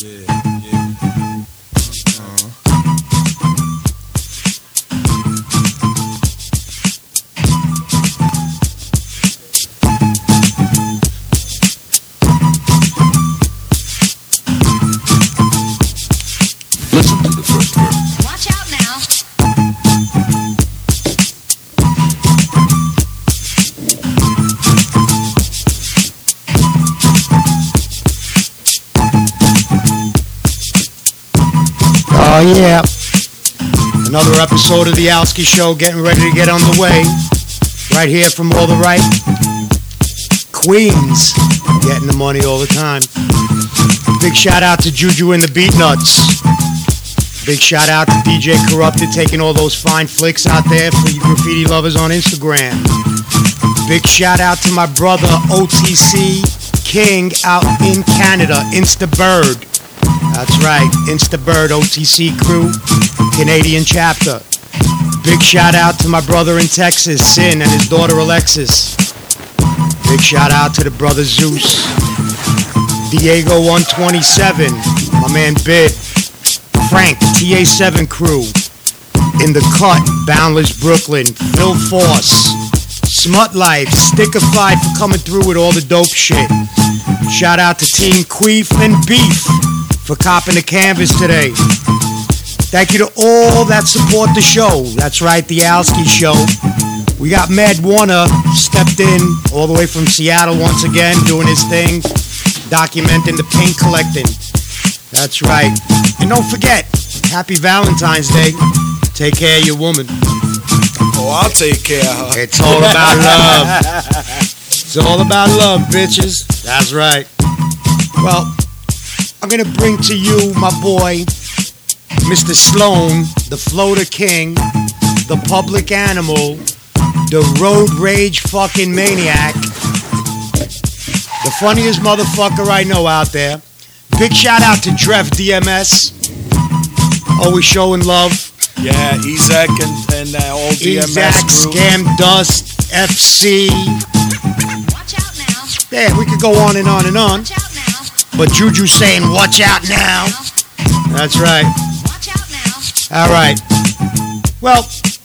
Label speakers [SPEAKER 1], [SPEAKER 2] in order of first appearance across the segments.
[SPEAKER 1] Listen to the first verse.
[SPEAKER 2] Watch out now.
[SPEAKER 3] Oh yeah, another episode of the Alski Show getting ready to get on the way. Right here from all the right Queens, getting the money all the time. Big shout out to Juju and the Beat Nuts. Big shout out to DJ Corrupted taking all those fine flicks out there for you graffiti lovers on Instagram. Big shout out to my brother OTC King out in Canada, Instabird. That's right, Instabird OTC crew, Canadian chapter. Big shout out to my brother in Texas, Sin, and his daughter Alexis. Big shout out to the brother Zeus. Diego 127, my man Bid. Frank, TA7 crew. In the Cut, Boundless Brooklyn. Phil Force. Smut Life, Stickified for coming through with all the dope shit. Shout out to Team Queef and Beef for copping the canvas today. Thank you to all that support the show. That's right, the Alski Show. We got Med Warner stepped in all the way from Seattle once again, doing his thing, documenting the paint collecting. That's right. And don't forget, happy Valentine's Day. Take care of your woman.
[SPEAKER 4] Oh, I'll take care of her.
[SPEAKER 3] It's all about love. It's all about love, bitches. That's right. Well, I'm going to bring to you my boy, Mr. Sloan, the Floater King, the Public Animal, the Road Rage fucking maniac, the funniest motherfucker I know out there. Big shout out to Trev DMS, always showing love.
[SPEAKER 4] Yeah, Ezek and all DMS
[SPEAKER 3] Ezek,
[SPEAKER 4] crew.
[SPEAKER 3] Scam Dust, FC.
[SPEAKER 2] Watch out now.
[SPEAKER 3] Yeah, we could go on and on and on.
[SPEAKER 2] Watch out now.
[SPEAKER 3] But Juju's saying, watch out now. That's right.
[SPEAKER 2] Watch out now.
[SPEAKER 3] All right. Well,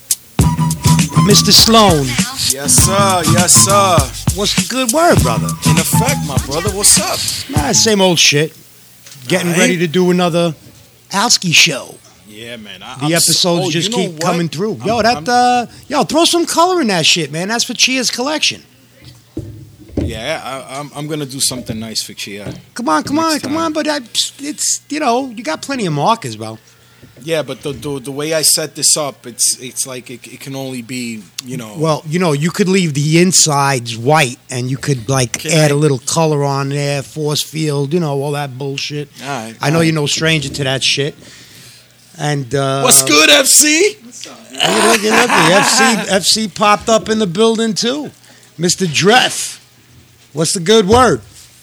[SPEAKER 3] Mr. Sloan,
[SPEAKER 4] Yes, sir. Yes, sir.
[SPEAKER 3] what's the good word, brother?
[SPEAKER 4] In effect, my brother, what's up?
[SPEAKER 3] Nah, same old shit. Getting
[SPEAKER 4] All right.
[SPEAKER 3] ready to do another Alski Show.
[SPEAKER 4] Yeah, man.
[SPEAKER 3] The episodes just keep coming through. Yo, throw some color in that shit, man. That's for Chia's collection.
[SPEAKER 4] Yeah, I'm gonna do something nice for Chia.
[SPEAKER 3] Come on.
[SPEAKER 4] Next time.
[SPEAKER 3] But it's, you got plenty of markers, bro.
[SPEAKER 4] Yeah, but the way I set this up, it's like it can only be,
[SPEAKER 3] Well, you could leave the insides white, and you could add a little color on there, force field, all that bullshit.
[SPEAKER 4] All right.
[SPEAKER 3] I know you're no stranger to that shit. And
[SPEAKER 4] What's good, FC?
[SPEAKER 3] Look, the FC popped up in the building too, Mr. Dreff. What's the good word?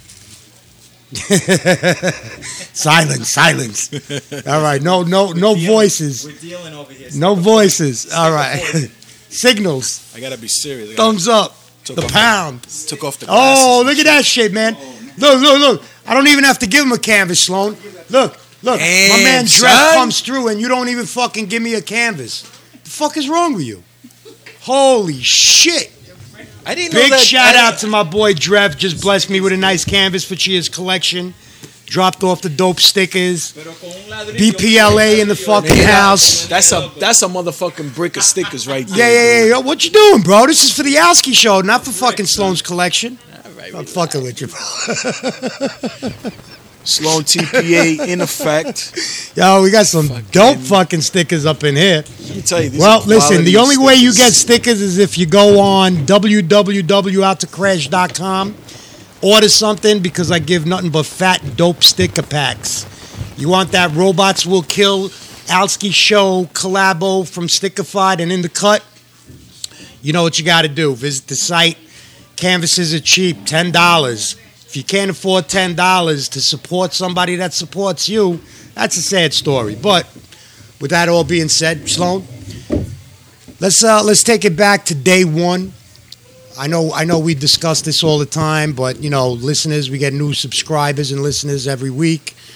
[SPEAKER 3] Silence. All right, no voices.
[SPEAKER 5] We're dealing over here.
[SPEAKER 3] No voices. All right. Signals.
[SPEAKER 4] I gotta be serious.
[SPEAKER 3] Thumbs up.
[SPEAKER 4] Took
[SPEAKER 3] The
[SPEAKER 4] off
[SPEAKER 3] pound.
[SPEAKER 4] Took off the
[SPEAKER 3] Oh,
[SPEAKER 4] glasses.
[SPEAKER 3] look at that shit, man. Look. I don't even have to give him a canvas, Sloan. Look. My
[SPEAKER 4] Damn,
[SPEAKER 3] man Dreff
[SPEAKER 4] son.
[SPEAKER 3] comes through and you don't even fucking give me a canvas. The fuck is wrong with you? Holy shit.
[SPEAKER 4] I didn't know
[SPEAKER 3] Big
[SPEAKER 4] that.
[SPEAKER 3] shout out to my boy Drev. Just blessed me with a nice canvas for Chia's collection. Dropped off the dope stickers. BPLA in the fucking house.
[SPEAKER 4] That's a motherfucking brick of stickers right there.
[SPEAKER 3] Yeah. Yo, what you doing, bro? This is for the Alski Show, not for fucking Sloan's collection. I'm fucking with you, bro.
[SPEAKER 4] Sloan TPA in effect.
[SPEAKER 3] Yo, we got some dope fucking stickers up in here.
[SPEAKER 4] Let me tell you, these
[SPEAKER 3] Well,
[SPEAKER 4] are
[SPEAKER 3] listen, the
[SPEAKER 4] quality
[SPEAKER 3] only way you get
[SPEAKER 4] stickers.
[SPEAKER 3] stickers is if you go on www.outtocrash.com, order something, because I give nothing but fat, dope sticker packs. You want that Robots Will Kill Alski Show collabo from Stickified and In the Cut? You know what you got to do. Visit the site. Canvases are cheap, $10. If you can't afford $10 to support somebody that supports you, that's a sad story. But with that all being said, Sloan, let's take it back to day one. I know we discuss this all the time, but listeners, we get new subscribers and listeners every week.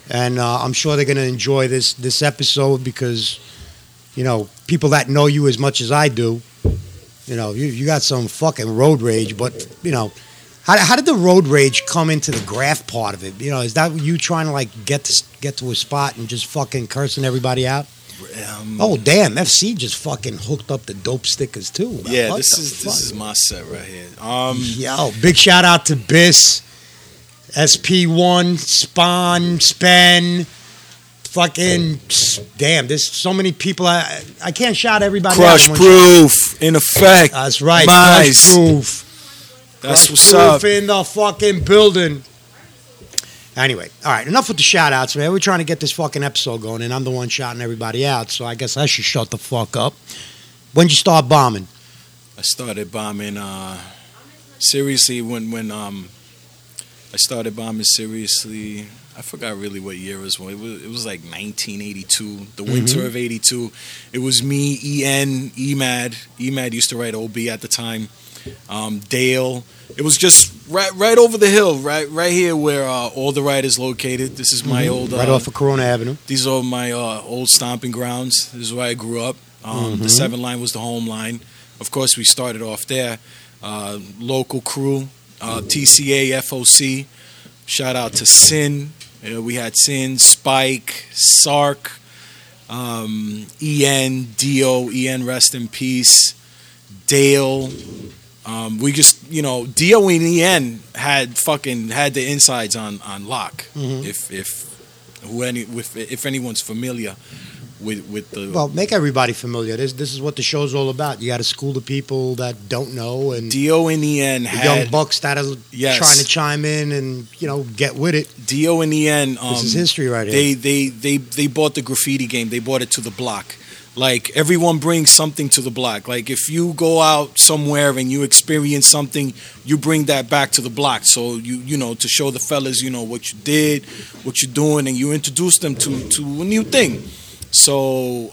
[SPEAKER 3] And I'm sure they're going to enjoy this episode because, people that know you as much as I do, you got some fucking road rage. But, how did the road rage come into the graft part of it? Is that you trying to, like, get to a spot and just fucking cursing everybody out? Oh, damn, FC just fucking hooked up the dope stickers, too.
[SPEAKER 4] Yeah, this is my set right here.
[SPEAKER 3] Yo, big shout out to Biss, SP1, Spawn, Spen, fucking, damn, there's so many people. I can't shout everybody
[SPEAKER 4] Crush
[SPEAKER 3] out.
[SPEAKER 4] Proof, in effect.
[SPEAKER 3] That's right,
[SPEAKER 4] Mize.
[SPEAKER 3] Crush Proof.
[SPEAKER 4] That's
[SPEAKER 3] Crush
[SPEAKER 4] what's
[SPEAKER 3] Proof
[SPEAKER 4] up.
[SPEAKER 3] in the fucking building. Anyway, all right, enough with the shout-outs, man. We're trying to get this fucking episode going, and I'm the one shouting everybody out, so I guess I should shut the fuck up. When'd you start bombing?
[SPEAKER 4] I started bombing seriously when I started bombing seriously. I forgot really what year it was. It was like 1982, the winter of '82. It was me, En, Emad. Emad used to write OB at the time. Dale. It was just right over the hill, right here where All the Right is located. This is my old
[SPEAKER 3] right off of Corona Avenue.
[SPEAKER 4] These are my old stomping grounds. This is where I grew up. The 7 line was the home line. Of course, we started off there. Local crew, TCA, FOC. Shout out to Sin. We had Sin, Spike, Sark, En, Dio. En, rest in peace. Dale. We just, Dio and En had the insides on lock. If anyone's familiar with the.
[SPEAKER 3] Well, make everybody familiar. This is what the show's all about. You got to school the people that don't know, and
[SPEAKER 4] Dio and En
[SPEAKER 3] the
[SPEAKER 4] had
[SPEAKER 3] young bucks that are trying to chime in and get with it.
[SPEAKER 4] Dio and En.
[SPEAKER 3] This is history right here.
[SPEAKER 4] They bought the graffiti game. They bought it to the block. Like, everyone brings something to the block. Like, if you go out somewhere and you experience something, you bring that back to the block. So, to show the fellas, what you did, what you're doing, and you introduce them to a new thing. So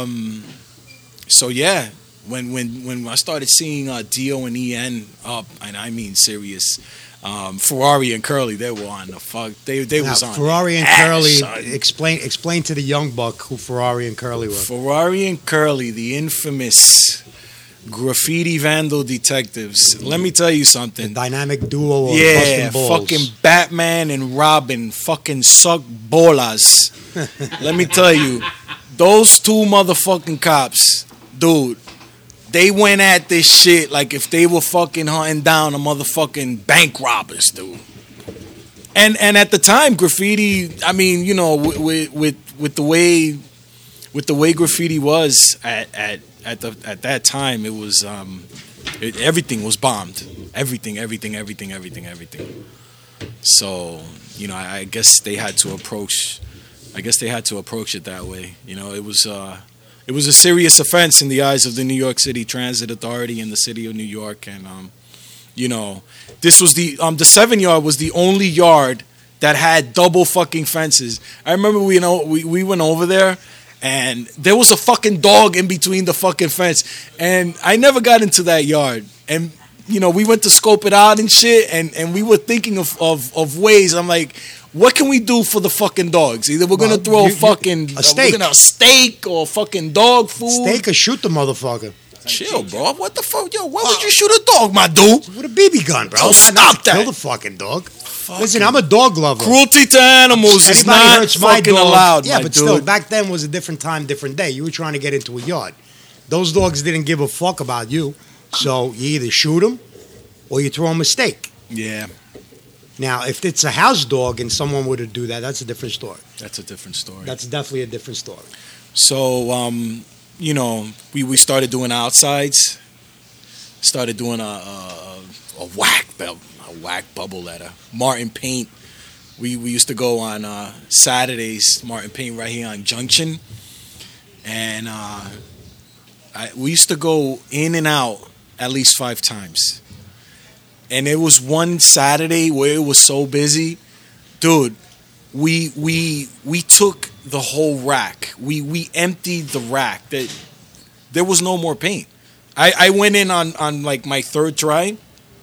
[SPEAKER 4] yeah, when I started seeing Dio and En up, and I mean serious, Ferrari and Curly, they were on the fuck. They was on
[SPEAKER 3] Ferrari and
[SPEAKER 4] ass,
[SPEAKER 3] Curly.
[SPEAKER 4] son.
[SPEAKER 3] Explain to the young buck who Ferrari and Curly were.
[SPEAKER 4] Ferrari and Curly, the infamous graffiti vandal detectives. Let me tell you something.
[SPEAKER 3] The dynamic duo of
[SPEAKER 4] Yeah,
[SPEAKER 3] busting balls.
[SPEAKER 4] fucking Batman and Robin fucking suck bolas. Let me tell you, those two motherfucking cops, dude, they went at this shit like if they were fucking hunting down a motherfucking bank robbers, dude. And at the time, graffiti, I mean, with the way graffiti was at that time, it was everything was bombed. Everything. So, I guess they had to approach it that way. It was a serious offense in the eyes of the New York City Transit Authority and the city of New York. And, this was the 7 yard was the only yard that had double fucking fences. I remember we went over there and there was a fucking dog in between the fucking fence. And I never got into that yard. And, we went to scope it out and shit. And we were thinking of ways. I'm like, what can we do for the fucking dogs? Either we're gonna throw
[SPEAKER 3] a steak,
[SPEAKER 4] a steak or fucking dog food.
[SPEAKER 3] Steak or shoot the motherfucker.
[SPEAKER 4] Chill, bro. What the fuck, yo? Why would you shoot a dog, my dude?
[SPEAKER 3] With a BB gun, bro.
[SPEAKER 4] Oh,
[SPEAKER 3] Not
[SPEAKER 4] stop that.
[SPEAKER 3] Kill the fucking dog. Listen, I'm a dog lover.
[SPEAKER 4] Cruelty to animals is
[SPEAKER 3] Anybody
[SPEAKER 4] not
[SPEAKER 3] hurts my
[SPEAKER 4] fucking
[SPEAKER 3] dog,
[SPEAKER 4] allowed,
[SPEAKER 3] yeah,
[SPEAKER 4] my
[SPEAKER 3] but
[SPEAKER 4] dude.
[SPEAKER 3] still, back then was a different time, different day. You were trying to get into a yard. Those dogs didn't give a fuck about you, so you either shoot them or you throw them a steak.
[SPEAKER 4] Yeah,
[SPEAKER 3] Now, if it's a house dog and someone were to do that, that's a different story.
[SPEAKER 4] that's a different story.
[SPEAKER 3] That's definitely a different story.
[SPEAKER 4] So, we started doing outsides. Started doing a whack bubble letter. Martin Paint. We used to go on Saturdays. Martin Paint right here on Junction, and we used to go in and out at least 5 times. And it was one Saturday where it was so busy, dude. We took the whole rack. We emptied the rack. There was no more paint. I went in on like my 3rd try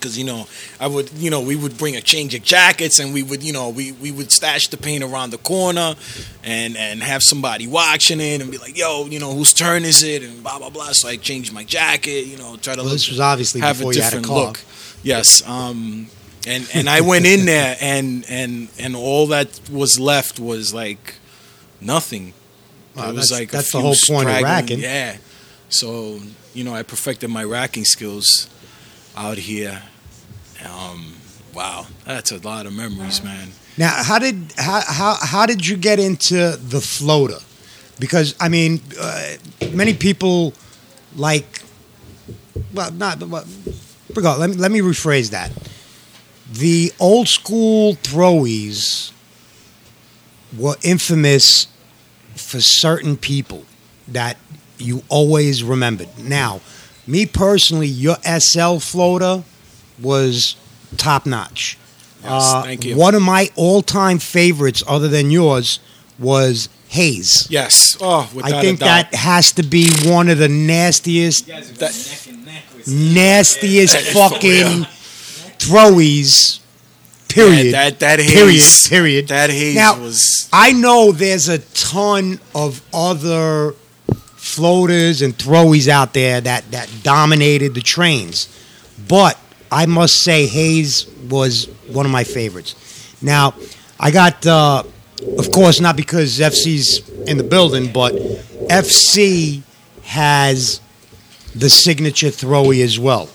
[SPEAKER 4] Because, we would bring a change of jackets, and we would, we would stash the paint around the corner and have somebody watching it and be like, yo, whose turn is it? And blah, blah, blah. So I changed my jacket, try to
[SPEAKER 3] This was obviously
[SPEAKER 4] have
[SPEAKER 3] before
[SPEAKER 4] a
[SPEAKER 3] you had a
[SPEAKER 4] different
[SPEAKER 3] car.
[SPEAKER 4] look. Yes. And I went in there, and all that was left was like nothing.
[SPEAKER 3] Well,
[SPEAKER 4] it was like
[SPEAKER 3] that's
[SPEAKER 4] a
[SPEAKER 3] the
[SPEAKER 4] few
[SPEAKER 3] whole point of
[SPEAKER 4] straggling-
[SPEAKER 3] racking.
[SPEAKER 4] Yeah. So, I perfected my racking skills out here. Wow, that's a lot of memories, man.
[SPEAKER 3] Now, how did you get into the floater? Because I mean, many people like. Well, not. Well, let me rephrase that. The old school throwies were infamous for certain people that you always remembered. Now, me personally, your SL floater was top notch.
[SPEAKER 4] Yes, thank you.
[SPEAKER 3] One of my all-time favorites, other than yours, was Hayes.
[SPEAKER 4] Yes. Oh, without
[SPEAKER 3] I think
[SPEAKER 4] a doubt.
[SPEAKER 3] that has to be one of the nastiest
[SPEAKER 1] You guys are
[SPEAKER 4] That-
[SPEAKER 1] neck and neck with
[SPEAKER 3] nastiest
[SPEAKER 4] That is
[SPEAKER 3] fucking throwies. Period.
[SPEAKER 4] Yeah, that haze.
[SPEAKER 3] Period.
[SPEAKER 4] That haze
[SPEAKER 3] Now,
[SPEAKER 4] was.
[SPEAKER 3] I know there's a ton of other floaters and throwies out there that dominated the trains, but I must say Hayes was one of my favorites. Now, I got, of course, not because FC's in the building, but FC has the signature throwy as well.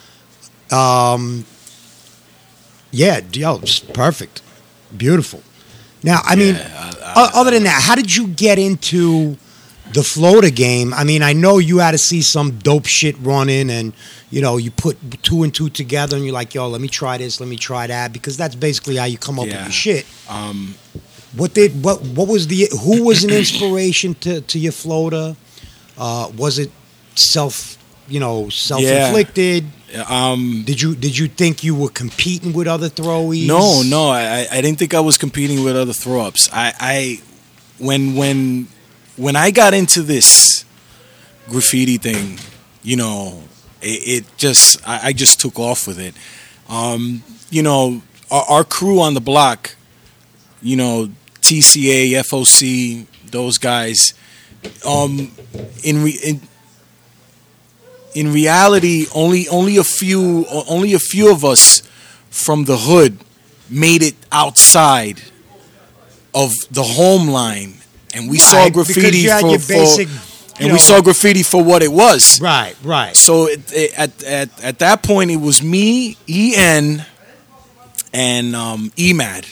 [SPEAKER 3] Yeah, yo, it's perfect. Beautiful. Now, I mean, other than that, how did you get into the floater game? I mean, I know you had to see some dope shit running and, you put 2 and 2 together and you're like, yo, let me try this, let me try that, because that's basically how you come up with your shit. Who was an inspiration to your floater? Was it self-inflicted? Did you think you were competing with other throwies?
[SPEAKER 4] No, I didn't think I was competing with other throw-ups. When I got into this graffiti thing, I just took off with it. Our crew on the block, TCA, FOC, those guys, in reality, only a few of us from the hood made it outside of the home line, and we saw
[SPEAKER 3] Right, because
[SPEAKER 4] graffiti
[SPEAKER 3] you had your basic,
[SPEAKER 4] we saw graffiti for what it was.
[SPEAKER 3] Right.
[SPEAKER 4] So at that point, it was me, EN, and EMAD.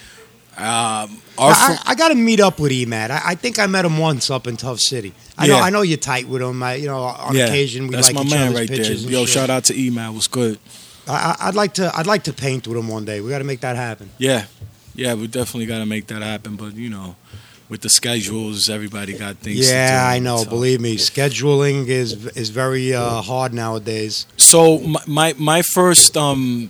[SPEAKER 3] I got to meet up with Emad. I think I met him once up in Tough City. I know you're tight with him. On occasion we
[SPEAKER 4] that's
[SPEAKER 3] like
[SPEAKER 4] my
[SPEAKER 3] each
[SPEAKER 4] man
[SPEAKER 3] other's
[SPEAKER 4] right there.
[SPEAKER 3] pictures.
[SPEAKER 4] Yo,
[SPEAKER 3] and shit.
[SPEAKER 4] shout out to EMAD. It was good.
[SPEAKER 3] I'd like to paint with him one day. We got to make that happen.
[SPEAKER 4] Yeah, we definitely got to make that happen. But with the schedules, everybody got things. to do.
[SPEAKER 3] Yeah, I know.
[SPEAKER 4] So-
[SPEAKER 3] Believe me, scheduling is very hard nowadays.
[SPEAKER 4] So my first real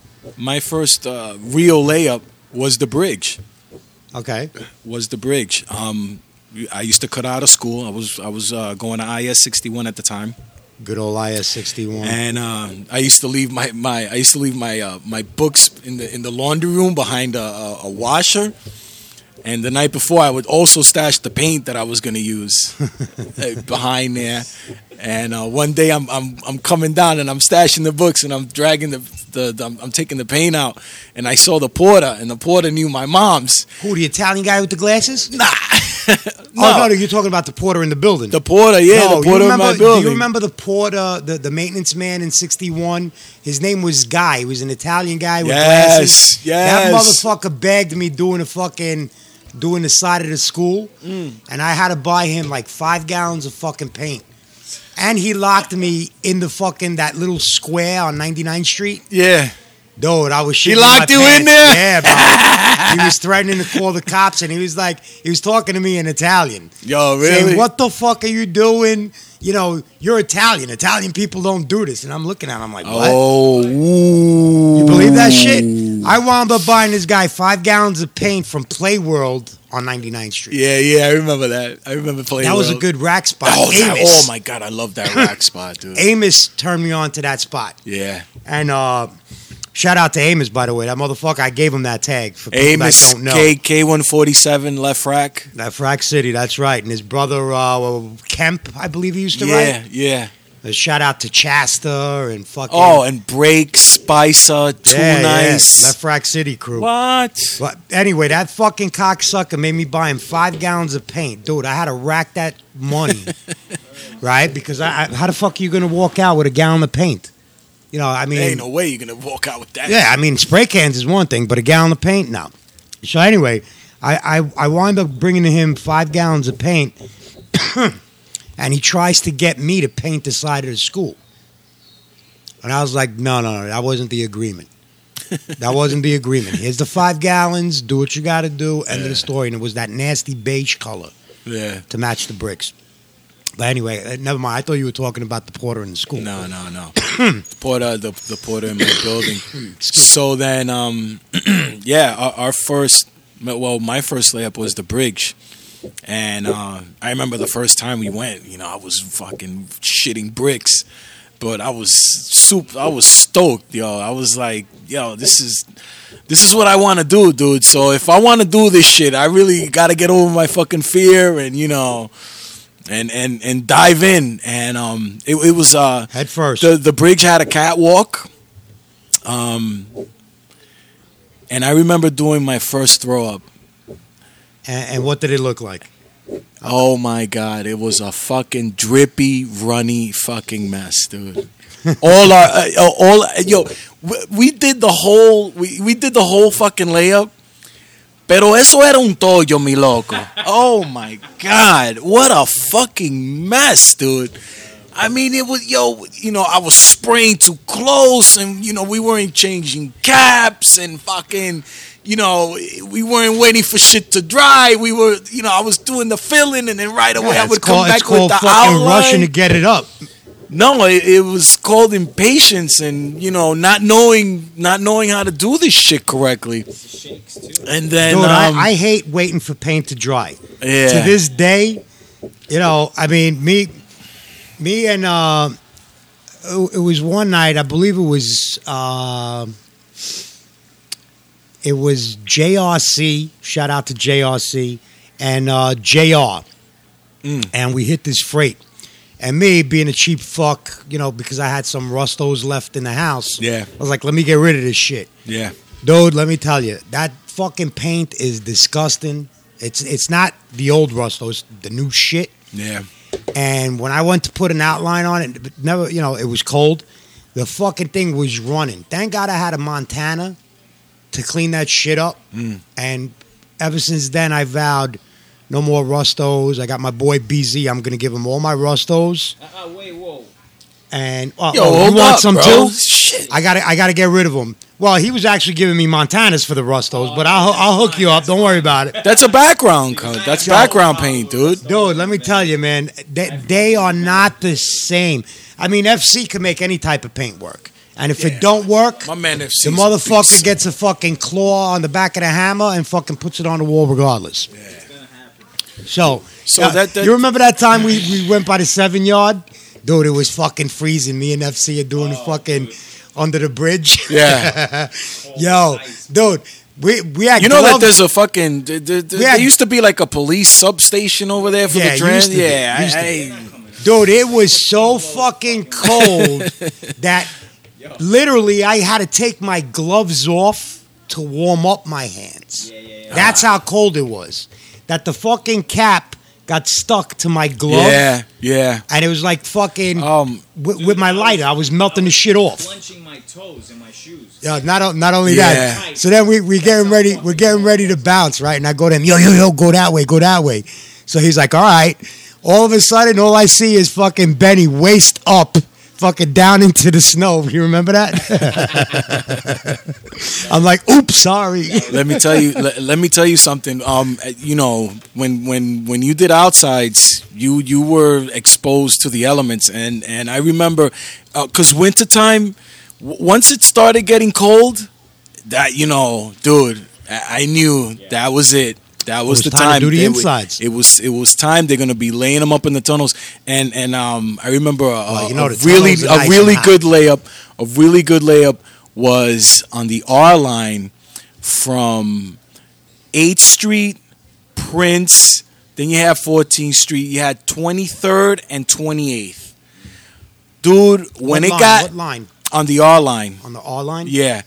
[SPEAKER 4] layup was the bridge.
[SPEAKER 3] Okay.
[SPEAKER 4] Was the bridge. I used to cut out of school. I was going to IS 61 at the time,
[SPEAKER 3] Good old IS 61.
[SPEAKER 4] and I used to leave my books in the laundry room behind a washer. And the night before, I would also stash the paint that I was going to use behind there. And one day, I'm coming down and I'm stashing the books and I'm dragging I'm taking the paint out. And I saw the porter, and the porter knew my mom's.
[SPEAKER 3] Who, the Italian guy with the glasses?
[SPEAKER 4] Nah,
[SPEAKER 3] Oh, no, you're talking about the porter in the building.
[SPEAKER 4] the porter, yeah,
[SPEAKER 3] No,
[SPEAKER 4] the porter in my
[SPEAKER 3] do
[SPEAKER 4] building.
[SPEAKER 3] you remember the porter, the maintenance man in 61? His name was Guy. He was an Italian guy with glasses.
[SPEAKER 4] Yes.
[SPEAKER 3] That motherfucker begged me doing the side of the school, and I had to buy him like 5 gallons of fucking paint. And he locked me in that little square on 99th Street.
[SPEAKER 4] Yeah.
[SPEAKER 3] Dude, I was shitting
[SPEAKER 4] He locked
[SPEAKER 3] my
[SPEAKER 4] you in
[SPEAKER 3] pants.
[SPEAKER 4] there?
[SPEAKER 3] Yeah, bro. He was threatening to call the cops, and he was talking to me in Italian.
[SPEAKER 4] Yo, really?
[SPEAKER 3] Saying, what the fuck are you doing? You're Italian. Italian people don't do this. And I'm looking at him, I'm like, what?
[SPEAKER 4] Oh, ooh.
[SPEAKER 3] You believe that shit? I wound up buying this guy 5 gallons of paint from Play World on 99th Street.
[SPEAKER 4] Yeah, I remember that. I remember playing.
[SPEAKER 3] That was a good rack spot.
[SPEAKER 4] Oh my god, I love that rack spot, dude.
[SPEAKER 3] Amos turned me on to that spot.
[SPEAKER 4] Yeah.
[SPEAKER 3] And shout out to Amos, by the way. That motherfucker, I gave him that tag for people
[SPEAKER 4] Amos
[SPEAKER 3] that don't know.
[SPEAKER 4] K147 left rack.
[SPEAKER 3] That Rack City, that's right. And his brother Kemp, I believe he used to write.
[SPEAKER 4] Yeah.
[SPEAKER 3] Shout out to Chasta and fucking.
[SPEAKER 4] Oh, and Break, Spicer, Too Nice.
[SPEAKER 3] Left Rack City crew.
[SPEAKER 4] What?
[SPEAKER 3] But anyway, that fucking cocksucker made me buy him 5 gallons of paint. Dude, I had to rack that money. Right? Because how the fuck are you going to walk out with a gallon of paint? You know, I mean.
[SPEAKER 4] There ain't no way you're going to walk out with that.
[SPEAKER 3] Yeah, I mean, spray cans is one thing, but a gallon of paint, no. So anyway, I wind up bringing him 5 gallons of paint. And he tries to get me to paint the side of the school. And I was like, no, that wasn't the agreement. That wasn't the agreement. Here's the 5 gallons, do what you got to do, end of the story. And it was that nasty beige color to match the bricks. But anyway, never mind. I thought you were talking about the porter in the school.
[SPEAKER 4] No. the porter in my building. So then, my first layup was the bridge. And I remember the first time we went, I was fucking shitting bricks, but I was stoked, yo. I was like, yo, this is what I want to do, dude. So if I want to do this shit, I really got to get over my fucking fear and and dive in. And it was
[SPEAKER 3] head first.
[SPEAKER 4] The bridge had a catwalk, and I remember doing my first throw up.
[SPEAKER 3] And what did it look like?
[SPEAKER 4] Oh my god, it was a fucking drippy, runny fucking mess, dude. We did the whole fucking layup. Pero eso era un tollo, mi loco. Oh my god, what a fucking mess, dude. I mean, it was, I was spraying too close, and we weren't changing caps, and fucking, we weren't waiting for shit to dry. We were, I was doing the filling, and then right away I would come back with the outline.
[SPEAKER 3] Rushing to get it up.
[SPEAKER 4] No, it was called impatience, and not knowing how to do this shit correctly. And then,
[SPEAKER 3] dude, I hate waiting for paint to dry.
[SPEAKER 4] Yeah.
[SPEAKER 3] To this day, I mean, me and it was one night. I believe it was JRC. Shout out to JRC and JR. And we hit this freight. And me being a cheap fuck, because I had some Rustos left in the house.
[SPEAKER 4] Yeah.
[SPEAKER 3] I was like, let me get rid of this shit.
[SPEAKER 4] Yeah.
[SPEAKER 3] Dude, let me tell you, that fucking paint is disgusting. It's not the old Rustos, the new shit.
[SPEAKER 4] Yeah.
[SPEAKER 3] And when I went to put an outline on it, it was cold. The fucking thing was running. Thank God I had a Montana to clean that shit up. And ever since then, I vowed no more Rustos. I got my boy BZ. I'm going to give him all my Rustos.
[SPEAKER 1] Wait, whoa.
[SPEAKER 3] And
[SPEAKER 4] hold
[SPEAKER 3] you want
[SPEAKER 4] up,
[SPEAKER 3] some
[SPEAKER 4] bro.
[SPEAKER 3] too?
[SPEAKER 4] Shit.
[SPEAKER 3] I got to get rid of them. Well, he was actually giving me Montanas for the Rustos, but I'll hook you up. Don't worry about it.
[SPEAKER 4] That's a background code. That's background paint, dude.
[SPEAKER 3] Dude, let me tell you, man, they are not the same. I mean, FC can make any type of paint work. And if it don't work,
[SPEAKER 4] my man FC
[SPEAKER 3] the motherfucker gets a fucking claw on the back of the hammer and fucking puts it on the wall regardless. Yeah. So
[SPEAKER 4] that
[SPEAKER 3] you remember that time we went by the 7-yard? Dude, it was fucking freezing. Me and FC are doing the fucking under the bridge.
[SPEAKER 4] Yeah.
[SPEAKER 3] Yo, dude, we had
[SPEAKER 4] that there's a fucking there used to be like a police substation over there for the trans.
[SPEAKER 3] Dude, it was so fucking cold that literally I had to take my gloves off to warm up my hands. That's how cold it was. That the fucking cap got stuck to my glove.
[SPEAKER 4] Yeah.
[SPEAKER 3] And it was like fucking with my lighter. I was melting the shit off.
[SPEAKER 1] Clenching my toes in my shoes.
[SPEAKER 3] Yeah, not only that. So then we getting ready. We're getting ready to bounce, right? And I go to him, yo, go that way. So he's like, all right. All of a sudden, all I see is fucking Benny waist up, fucking down into the snow. You remember that? I'm like, oops, sorry.
[SPEAKER 4] Let me tell you something. When you did outsides, you were exposed to the elements, and I remember because wintertime, once it started getting cold, that, dude, I knew that was it. That was the time
[SPEAKER 3] to do the insides.
[SPEAKER 4] It was time. They're gonna be laying them up in the tunnels, and I remember
[SPEAKER 3] the
[SPEAKER 4] a
[SPEAKER 3] tunnels
[SPEAKER 4] really
[SPEAKER 3] are nice
[SPEAKER 4] really
[SPEAKER 3] and hot.
[SPEAKER 4] good layup. A really good layup was on the R line from 8th Street, Prince. Then you have 14th Street. You had 23rd and 28th. Dude, when
[SPEAKER 3] What line?
[SPEAKER 4] on the R line,
[SPEAKER 3] On the R line?
[SPEAKER 4] yeah,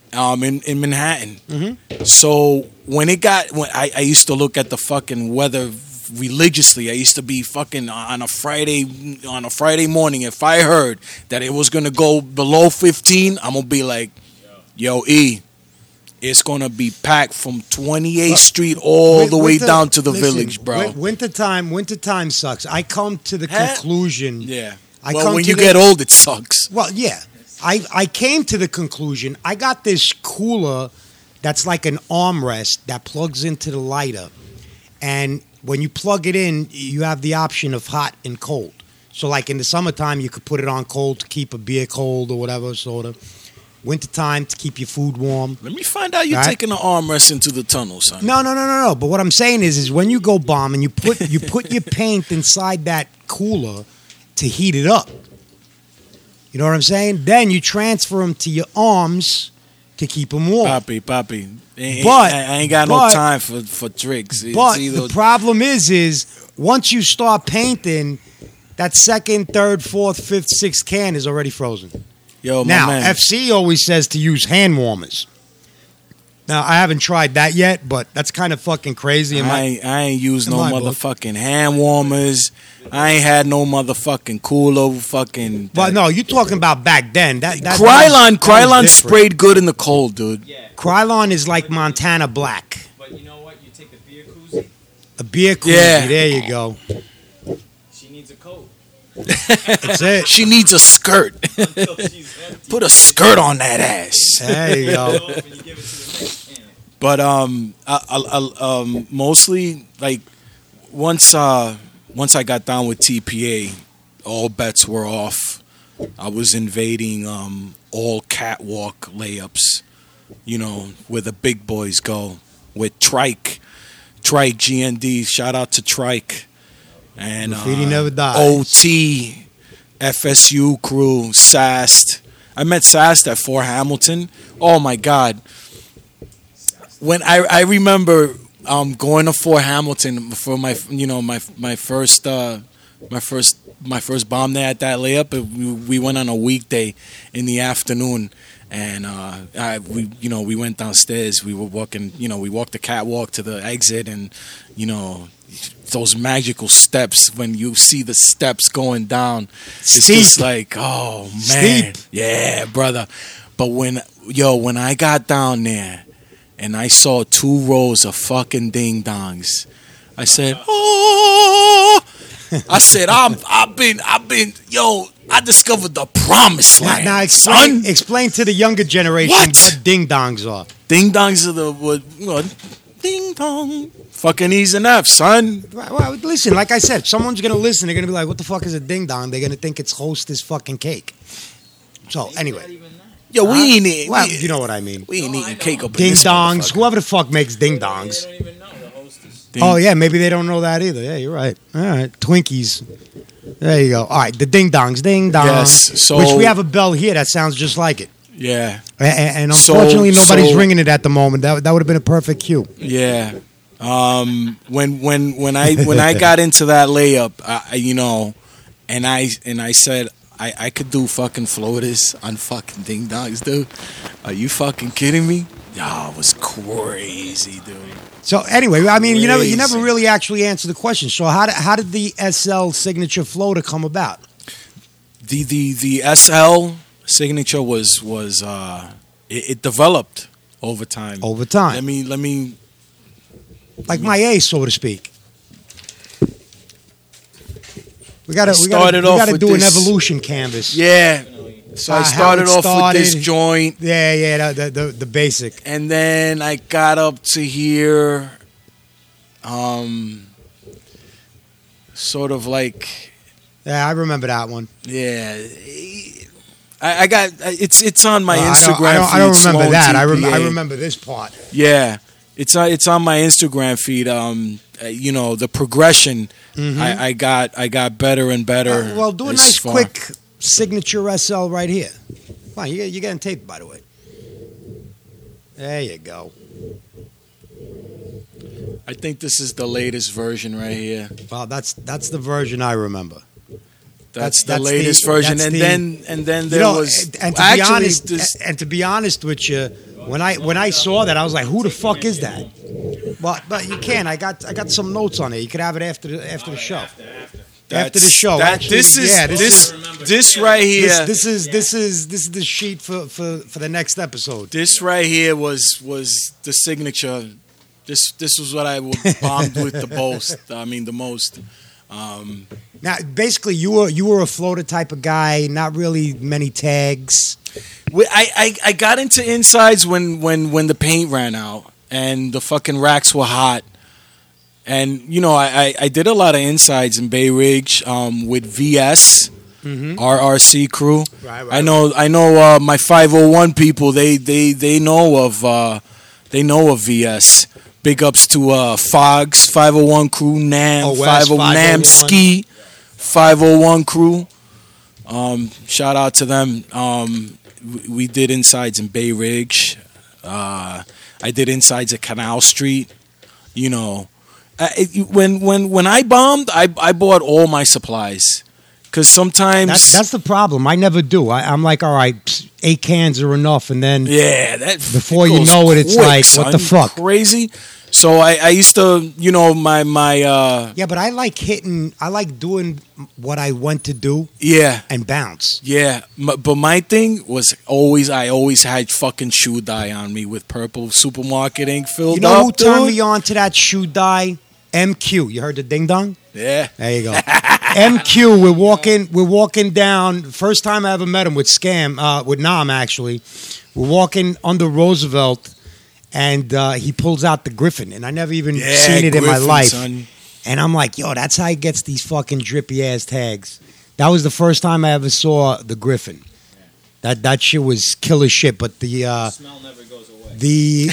[SPEAKER 4] in Manhattan.
[SPEAKER 3] Mm-hmm.
[SPEAKER 4] So when I used to look at the fucking weather religiously. I used to be fucking on a Friday morning. If I heard that it was gonna go below 15, I'm gonna be like, "Yo, E, it's gonna be packed from 28th Street all the way down to the Village, bro."
[SPEAKER 3] Wintertime sucks. I come to the conclusion.
[SPEAKER 4] Yeah.
[SPEAKER 3] When
[SPEAKER 4] you get old, it sucks.
[SPEAKER 3] Well, yeah. I came to the conclusion. I got this cooler that's like an armrest that plugs into the lighter, and when you plug it in, you have the option of hot and cold. So, like in the summertime, you could put it on cold to keep a beer cold or whatever, sort of. Wintertime to keep your food warm.
[SPEAKER 4] Let me find out you're taking an armrest into the tunnel, son.
[SPEAKER 3] No. But what I'm saying is when you go bomb and you put your paint inside that cooler to heat it up. You know what I'm saying? Then you transfer them to your arms to keep them warm.
[SPEAKER 4] Poppy. I ain't got no time for tricks.
[SPEAKER 3] The problem is once you start painting, that second, third, fourth, fifth, sixth can is already frozen.
[SPEAKER 4] Yo,
[SPEAKER 3] now,
[SPEAKER 4] man.
[SPEAKER 3] FC always says to use hand warmers. Now, I haven't tried that yet, but that's kind of fucking crazy.
[SPEAKER 4] I ain't used no motherfucking hand warmers. I ain't had no motherfucking cooler fucking...
[SPEAKER 3] Well, no, you're talking about back then.
[SPEAKER 4] Krylon sprayed good in the cold, dude.
[SPEAKER 1] Yeah.
[SPEAKER 3] Krylon is like Montana Black.
[SPEAKER 1] But you know what? You take a beer koozie.
[SPEAKER 3] A beer koozie,
[SPEAKER 4] Yeah.
[SPEAKER 3] There you go.
[SPEAKER 1] She needs a coat.
[SPEAKER 3] That's it.
[SPEAKER 4] She needs a skirt.
[SPEAKER 1] Until she's empty.
[SPEAKER 4] Put a skirt on that ass.
[SPEAKER 3] There you go.
[SPEAKER 1] And you give it to the next can.
[SPEAKER 4] But mostly like once I got down with TPA, all bets were off. I was invading all catwalk layups, where the big boys go. With Trike GND. Shout out to Trike and
[SPEAKER 3] Graffiti never dies.
[SPEAKER 4] OT, FSU crew, SAST. I met SAST at Fort Hamilton. Oh my God. When I remember going to Fort Hamilton for my first bomb there at that layup, we went on a weekday in the afternoon, and we went downstairs. We were walking, we walked the catwalk to the exit, and those magical steps. When you see the steps going down, it's just like, oh man,
[SPEAKER 3] Steep.
[SPEAKER 4] Yeah, brother. But when I got down there and I saw 2 rows of fucking ding dongs, I said, "Oh!" I said, "I've been, I discovered the promised land."
[SPEAKER 3] Now explain to the younger generation what ding dongs are.
[SPEAKER 4] Ding dongs are what? Ding dong. Fucking E's and F's, son.
[SPEAKER 3] Well, listen, like I said, someone's gonna listen. They're gonna be like, "What the fuck is a ding dong?" They're gonna think it's Hostess fucking cake. So anyway.
[SPEAKER 4] Yo, we ain't eating.
[SPEAKER 3] Well, you know what I mean.
[SPEAKER 4] We ain't eating cake up in
[SPEAKER 3] Ding
[SPEAKER 4] this
[SPEAKER 3] dongs.
[SPEAKER 4] motherfucker.
[SPEAKER 3] Whoever the fuck makes ding dongs.
[SPEAKER 1] They don't even know the hostess.
[SPEAKER 3] Oh yeah, maybe they don't know that either. Yeah, you're right. All right, Twinkies. There you go. All right, the ding dongs, ding dong.
[SPEAKER 4] Yes, so-
[SPEAKER 3] which we have a bell here that sounds just like it.
[SPEAKER 4] Yeah,
[SPEAKER 3] And unfortunately, nobody's
[SPEAKER 4] so-
[SPEAKER 3] ringing it at the moment. That would have been a perfect cue.
[SPEAKER 4] yeah. When I got into that layup, and I said I could do fucking floaters on fucking ding dongs, dude. Are you fucking kidding me? Y'all was crazy, dude.
[SPEAKER 3] So anyway, I mean, you never
[SPEAKER 4] Crazy.
[SPEAKER 3] really actually answered the question. So how did the SL signature floater come about?
[SPEAKER 4] The SL signature was it developed over time.
[SPEAKER 3] Over time,
[SPEAKER 4] Let me.
[SPEAKER 3] like my A, so to speak. We gotta
[SPEAKER 4] with
[SPEAKER 3] do an
[SPEAKER 4] this-
[SPEAKER 3] evolution canvas.
[SPEAKER 4] Yeah. So I
[SPEAKER 3] How
[SPEAKER 4] started
[SPEAKER 3] it
[SPEAKER 4] off with this
[SPEAKER 3] started.
[SPEAKER 4] joint,
[SPEAKER 3] Yeah, the basic.
[SPEAKER 4] and then I got up to here, sort of like,
[SPEAKER 3] Yeah, I remember that one.
[SPEAKER 4] yeah. I got it's on my
[SPEAKER 3] I
[SPEAKER 4] Instagram.
[SPEAKER 3] don't remember
[SPEAKER 4] Sloan
[SPEAKER 3] that. I
[SPEAKER 4] TPA.
[SPEAKER 3] remember this part.
[SPEAKER 4] Yeah, it's on my Instagram feed. You know, the progression. I got better and better.
[SPEAKER 3] Well, do a
[SPEAKER 4] as
[SPEAKER 3] nice
[SPEAKER 4] far.
[SPEAKER 3] quick signature SL right here. Wow, you're getting taped, by the way. There you go.
[SPEAKER 4] I think this is the latest version right here.
[SPEAKER 3] Well, that's the version I remember.
[SPEAKER 4] That's the
[SPEAKER 3] that's
[SPEAKER 4] latest
[SPEAKER 3] the-
[SPEAKER 4] version,
[SPEAKER 3] that's
[SPEAKER 4] and then there
[SPEAKER 3] You know,
[SPEAKER 4] was
[SPEAKER 3] and to
[SPEAKER 4] actually
[SPEAKER 3] be honest,
[SPEAKER 4] this,
[SPEAKER 3] and to be honest with you, when I saw that, I was like, "Who the fuck is that?" But you can. I got some notes on it. You could have it after the show. After the show. Actually,
[SPEAKER 4] this is
[SPEAKER 3] yeah,
[SPEAKER 4] this right here.
[SPEAKER 3] This is the sheet for the next episode.
[SPEAKER 4] This right here was the signature. This was what I bombed with the most.
[SPEAKER 3] Now, basically, you were a floater type of guy, not really many tags.
[SPEAKER 4] I got into insides when the paint ran out and the fucking racks were hot. And, you know, I did a lot of insides in Bay Ridge with VS, RRC crew.
[SPEAKER 3] Right.
[SPEAKER 4] I know my 501 people, they know of VS. Big ups to Fogs, 501 crew, Nam,
[SPEAKER 3] Oh, West
[SPEAKER 4] 501 Nam
[SPEAKER 3] 501.
[SPEAKER 4] Ski, 501 crew. Shout out to them. We did insides in Bay Ridge. I did insides at Canal Street. You know, when I bombed, I bought all my supplies because sometimes
[SPEAKER 3] That's the problem. I never do. I'm like, all right, 8 cans are enough, and then
[SPEAKER 4] that
[SPEAKER 3] Before you
[SPEAKER 4] goes
[SPEAKER 3] know it, it's
[SPEAKER 4] quick,
[SPEAKER 3] like, what the
[SPEAKER 4] son.
[SPEAKER 3] fuck?
[SPEAKER 4] Crazy. So I used to, you know, my
[SPEAKER 3] yeah. But I like doing what I went to do
[SPEAKER 4] yeah.
[SPEAKER 3] and bounce.
[SPEAKER 4] Yeah, but my thing was I always had fucking shoe dye on me with purple supermarket ink filled
[SPEAKER 3] You know
[SPEAKER 4] up,
[SPEAKER 3] who turned
[SPEAKER 4] dude?
[SPEAKER 3] me on to that shoe dye? MQ. You heard the ding dong?
[SPEAKER 4] Yeah.
[SPEAKER 3] There you go. MQ. We're walking down. First time I ever met him with with Nam actually. We're walking under Roosevelt, and he pulls out the Griffin, and I never even seen it in my
[SPEAKER 4] Griffin,
[SPEAKER 3] life.
[SPEAKER 4] son.
[SPEAKER 3] And I'm like, yo, that's how he gets these fucking drippy ass tags. That was the first time I ever saw the Griffin. That shit was killer shit. But the
[SPEAKER 1] Smell never goes away.
[SPEAKER 3] the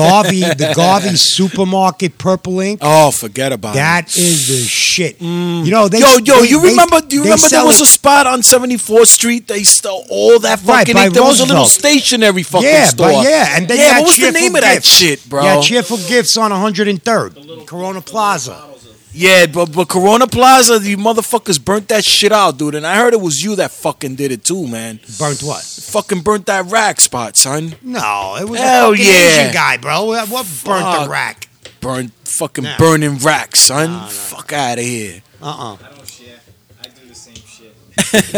[SPEAKER 3] Garvey supermarket purple ink.
[SPEAKER 4] Oh, forget about it.
[SPEAKER 3] That is the shit. You know, they
[SPEAKER 4] Yo,
[SPEAKER 3] they-
[SPEAKER 4] you
[SPEAKER 3] they-
[SPEAKER 4] remember? Do you
[SPEAKER 3] they
[SPEAKER 4] remember there
[SPEAKER 3] sell
[SPEAKER 4] was
[SPEAKER 3] it-
[SPEAKER 4] a spot on 74th Street? They stole all that
[SPEAKER 3] Right,
[SPEAKER 4] fucking.
[SPEAKER 3] by
[SPEAKER 4] ink. There was a little
[SPEAKER 3] Roosevelt.
[SPEAKER 4] stationary fucking
[SPEAKER 3] yeah,
[SPEAKER 4] store.
[SPEAKER 3] but yeah, and then you
[SPEAKER 4] yeah,
[SPEAKER 3] had
[SPEAKER 4] what was the
[SPEAKER 3] Cheerful
[SPEAKER 4] name of that
[SPEAKER 3] Gifts.
[SPEAKER 4] shit, bro?
[SPEAKER 3] Yeah, Cheerful Gifts on 103rd, Corona Plaza.
[SPEAKER 4] Yeah, but Corona Plaza, you motherfuckers burnt that shit out, dude. And I heard it was you that fucking did it too, man.
[SPEAKER 3] Burnt what?
[SPEAKER 4] Fucking burnt that rack spot, son.
[SPEAKER 3] No, it was
[SPEAKER 4] Hell
[SPEAKER 3] a fucking
[SPEAKER 4] yeah.
[SPEAKER 3] Asian guy, bro. What burnt the
[SPEAKER 4] Fuck.
[SPEAKER 3] rack? Nah.
[SPEAKER 4] Burning racks, son. Fuck out of here.
[SPEAKER 3] Uh-uh.
[SPEAKER 1] I don't share. I do the same shit.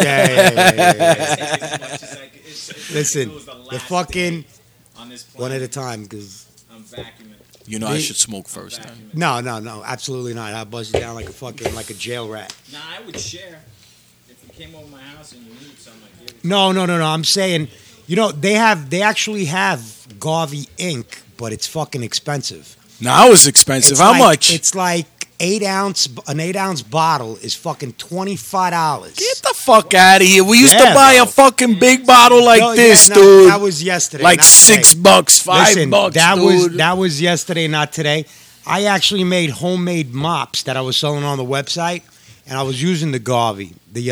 [SPEAKER 3] Yeah.
[SPEAKER 1] Take as much as I can.
[SPEAKER 3] Listen,
[SPEAKER 1] It was the
[SPEAKER 3] the
[SPEAKER 1] last
[SPEAKER 3] fucking
[SPEAKER 1] day on this
[SPEAKER 3] one at
[SPEAKER 1] planet.
[SPEAKER 3] a time, because
[SPEAKER 1] I'm vacuuming.
[SPEAKER 4] You know, I should smoke first, then.
[SPEAKER 3] no, absolutely not. I'll buzz you down like a jail rat.
[SPEAKER 1] Nah, I would share. If you came over my house and you need something, I'd give it.
[SPEAKER 3] No. I'm saying, you know, they actually have Garvey ink, but it's fucking expensive.
[SPEAKER 4] Now it was expensive.
[SPEAKER 3] It's
[SPEAKER 4] How
[SPEAKER 3] like-
[SPEAKER 4] much?
[SPEAKER 3] It's like an 8-ounce bottle is fucking $25.
[SPEAKER 4] Get the fuck out of here. We used to
[SPEAKER 3] Yeah,
[SPEAKER 4] buy
[SPEAKER 3] bro.
[SPEAKER 4] a fucking big bottle like
[SPEAKER 3] No,
[SPEAKER 4] this,
[SPEAKER 3] yeah, no,
[SPEAKER 4] dude.
[SPEAKER 3] That was yesterday,
[SPEAKER 4] like
[SPEAKER 3] not today.
[SPEAKER 4] $6, $5,
[SPEAKER 3] Listen,
[SPEAKER 4] dude.
[SPEAKER 3] that was yesterday, not today. I actually made homemade mops that I was selling on the website, and I was using the Garvey, the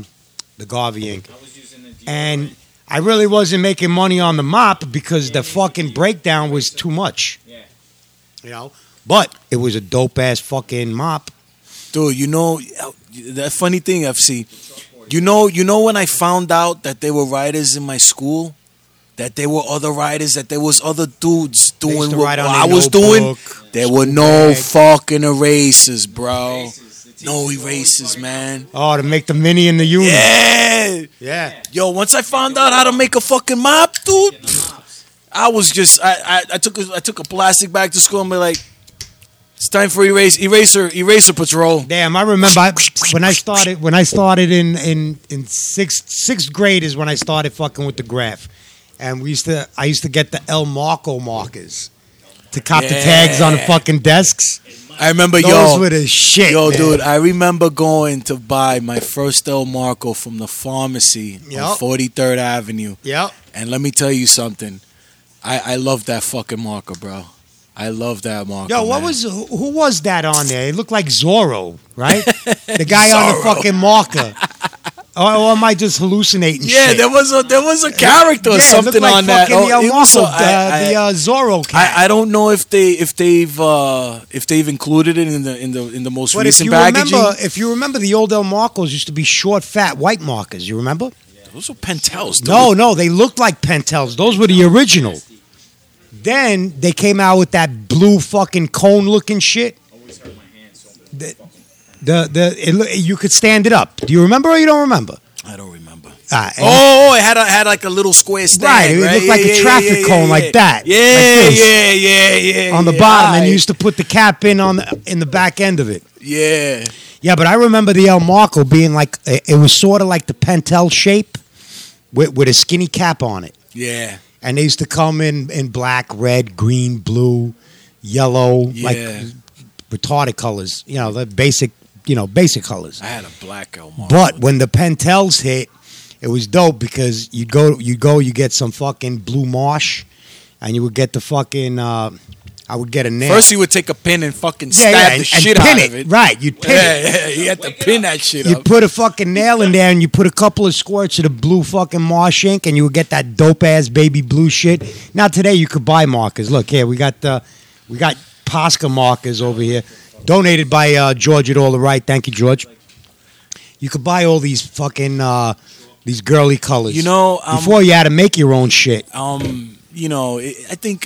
[SPEAKER 3] Garvey ink,
[SPEAKER 1] I was using the
[SPEAKER 3] and I really wasn't making money on the mop because the fucking breakdown was too much.
[SPEAKER 1] Yeah.
[SPEAKER 3] You know, but it was a dope ass fucking mop.
[SPEAKER 4] Dude, you know, that funny thing, FC. You know when I found out that there were writers in my school? That there were other writers, that there was other dudes
[SPEAKER 3] They used
[SPEAKER 4] doing
[SPEAKER 3] to
[SPEAKER 4] what
[SPEAKER 3] write on
[SPEAKER 4] I
[SPEAKER 3] their
[SPEAKER 4] was doing?
[SPEAKER 3] notebook,
[SPEAKER 4] There were
[SPEAKER 3] school
[SPEAKER 4] no
[SPEAKER 3] bag.
[SPEAKER 4] fucking erasers, bro.
[SPEAKER 1] Erasers. The
[SPEAKER 4] No
[SPEAKER 1] teachers
[SPEAKER 4] erasers,
[SPEAKER 1] always
[SPEAKER 4] man.
[SPEAKER 3] Oh, to make the mini and the uni.
[SPEAKER 4] Yeah.
[SPEAKER 3] Yeah.
[SPEAKER 4] Yo, once I found out how to make a fucking mop, dude,
[SPEAKER 1] getting the mops.
[SPEAKER 4] I was just I took a plastic bag to school and be like, it's time for eraser patrol.
[SPEAKER 3] Damn, I remember when I started in sixth grade is when I started fucking with the graph, and I used to get the El Marco markers to cop the tags on the fucking desks.
[SPEAKER 4] I remember,
[SPEAKER 3] Those were the shit, man.
[SPEAKER 4] dude. I remember going to buy my first El Marco from the pharmacy on
[SPEAKER 3] Yup.
[SPEAKER 4] 43rd Avenue.
[SPEAKER 3] Yep.
[SPEAKER 4] And let me tell you something. I love that fucking marker, bro. I love that marker.
[SPEAKER 3] Yo,
[SPEAKER 4] man.
[SPEAKER 3] who was that on there? It looked like Zorro, right? The guy on the
[SPEAKER 4] Zorro.
[SPEAKER 3] fucking marker. Or am I just hallucinating?
[SPEAKER 4] Yeah,
[SPEAKER 3] shit?
[SPEAKER 4] there was a character or
[SPEAKER 3] Yeah, it
[SPEAKER 4] something
[SPEAKER 3] looked like
[SPEAKER 4] on that.
[SPEAKER 3] fucking El
[SPEAKER 4] it was
[SPEAKER 3] Marco,
[SPEAKER 4] so-
[SPEAKER 3] the Zorro cat.
[SPEAKER 4] I don't know if they've included it in the most
[SPEAKER 3] But if
[SPEAKER 4] recent
[SPEAKER 3] you
[SPEAKER 4] packaging.
[SPEAKER 3] remember, the old El Marcos used to be short, fat, white markers. You remember?
[SPEAKER 4] Those are Pentels, dude.
[SPEAKER 3] No, they looked like Pentels. Those were the original. Then they came out with that blue fucking cone-looking shit.
[SPEAKER 1] Always hurt my hand so
[SPEAKER 3] You could stand it up. Do you remember or you don't remember?
[SPEAKER 4] I don't remember.
[SPEAKER 3] And-
[SPEAKER 4] Oh, it had like a little square stand.
[SPEAKER 3] Right, it looked like a traffic cone like that,
[SPEAKER 4] Yeah,
[SPEAKER 3] like this.
[SPEAKER 4] yeah.
[SPEAKER 3] on the
[SPEAKER 4] yeah,
[SPEAKER 3] bottom, and
[SPEAKER 4] aight.
[SPEAKER 3] you used to put the cap in the back end of it.
[SPEAKER 4] Yeah.
[SPEAKER 3] Yeah, but I remember the El Marco being like it was sort of like the Pentel shape with a skinny cap on it,
[SPEAKER 4] Yeah.
[SPEAKER 3] and they used to come in black, red, green, blue, yellow, like
[SPEAKER 4] Yeah.
[SPEAKER 3] retarded colors. The basic colors.
[SPEAKER 4] I had a black El Marco.
[SPEAKER 3] But when the Pentels hit, it was dope because you get some fucking blue marsh, and you would get the fucking. I would get a nail.
[SPEAKER 4] First, you would take a pin and fucking stab the
[SPEAKER 3] and
[SPEAKER 4] shit
[SPEAKER 3] pin
[SPEAKER 4] out of it.
[SPEAKER 3] Right, you'd pin it.
[SPEAKER 4] Yeah, you had to pin that shit
[SPEAKER 3] You
[SPEAKER 4] up.
[SPEAKER 3] put a fucking nail in there and you put a couple of squirts of the blue fucking marsh ink and you would get that dope ass baby blue shit. Now today you could buy markers. Look here, we got Posca markers over here, donated by George at All the Right. Thank you, George. You could buy all these fucking these girly colors. Before you had to make your own shit.
[SPEAKER 4] I think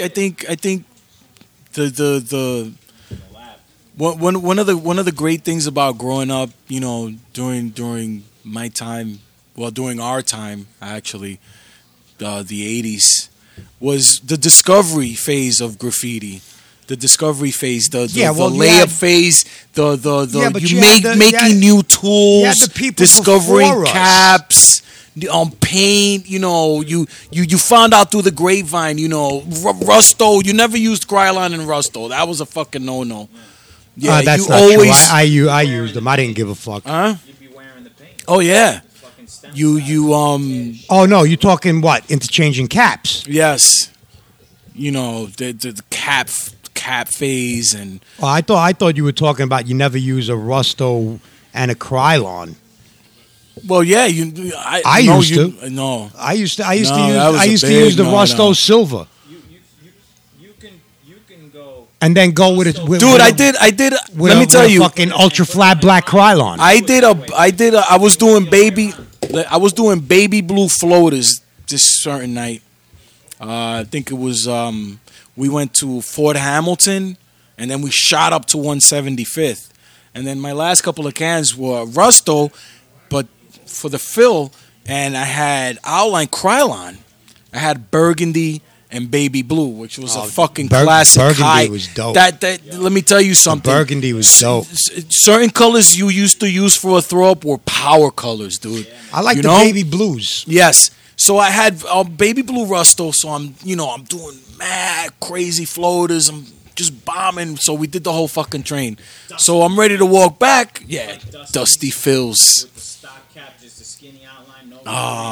[SPEAKER 4] the one of the great things about growing up, during my time, during our time actually, the 80s, was the discovery phase of graffiti. The discovery phase, the layup phase,
[SPEAKER 3] but
[SPEAKER 4] making new tools,
[SPEAKER 3] you had the people
[SPEAKER 4] discovering
[SPEAKER 3] before us.
[SPEAKER 4] caps, paint. You found out through the grapevine. Rusto. You never used Krylon and Rusto. That was a fucking no. Yeah,
[SPEAKER 3] That's
[SPEAKER 4] you
[SPEAKER 3] not
[SPEAKER 4] always.
[SPEAKER 3] true. I used them. I didn't give a fuck.
[SPEAKER 4] Huh?
[SPEAKER 1] You'd be wearing the paint.
[SPEAKER 4] Oh yeah.
[SPEAKER 1] Fucking stem
[SPEAKER 4] You
[SPEAKER 3] Oh no, you talking what? Interchanging caps?
[SPEAKER 4] yes. The cap phase and
[SPEAKER 3] Oh, I thought you were talking about you never use a Rusto and a Krylon.
[SPEAKER 4] well, yeah.
[SPEAKER 3] I used to.
[SPEAKER 4] No.
[SPEAKER 3] I used to
[SPEAKER 4] No,
[SPEAKER 3] use
[SPEAKER 4] that was
[SPEAKER 3] I
[SPEAKER 4] a
[SPEAKER 3] used to
[SPEAKER 4] big
[SPEAKER 3] use the Rusto
[SPEAKER 4] no.
[SPEAKER 3] silver
[SPEAKER 1] You can go.
[SPEAKER 3] and then go with it. With,
[SPEAKER 4] Dude,
[SPEAKER 3] with
[SPEAKER 4] I
[SPEAKER 3] a-
[SPEAKER 4] did.
[SPEAKER 3] with
[SPEAKER 4] Let
[SPEAKER 3] a-
[SPEAKER 4] me tell
[SPEAKER 3] with a
[SPEAKER 4] you.
[SPEAKER 3] fucking ultra flat black Krylon.
[SPEAKER 4] I was doing baby blue floaters this certain night. I think it was we went to Fort Hamilton and then we shot up to 175th. And then my last couple of cans were Rusto, but for the fill, and I had outline Krylon. I had Burgundy and Baby Blue, which was a fucking classic
[SPEAKER 3] Burgundy
[SPEAKER 4] high.
[SPEAKER 3] was dope.
[SPEAKER 4] That let me tell you something.
[SPEAKER 3] Burgundy was dope.
[SPEAKER 4] Certain colors you used to use for a throw up were power colors, dude.
[SPEAKER 3] I like
[SPEAKER 4] You
[SPEAKER 3] the
[SPEAKER 4] know?
[SPEAKER 3] baby blues.
[SPEAKER 4] Yes. So I had baby blue Rusto. So I'm doing mad crazy floaters. I'm just bombing. So we did the whole fucking train. So I'm ready to walk back. Yeah, Dusty Fills.
[SPEAKER 1] With the stock cap, just a skinny outline, no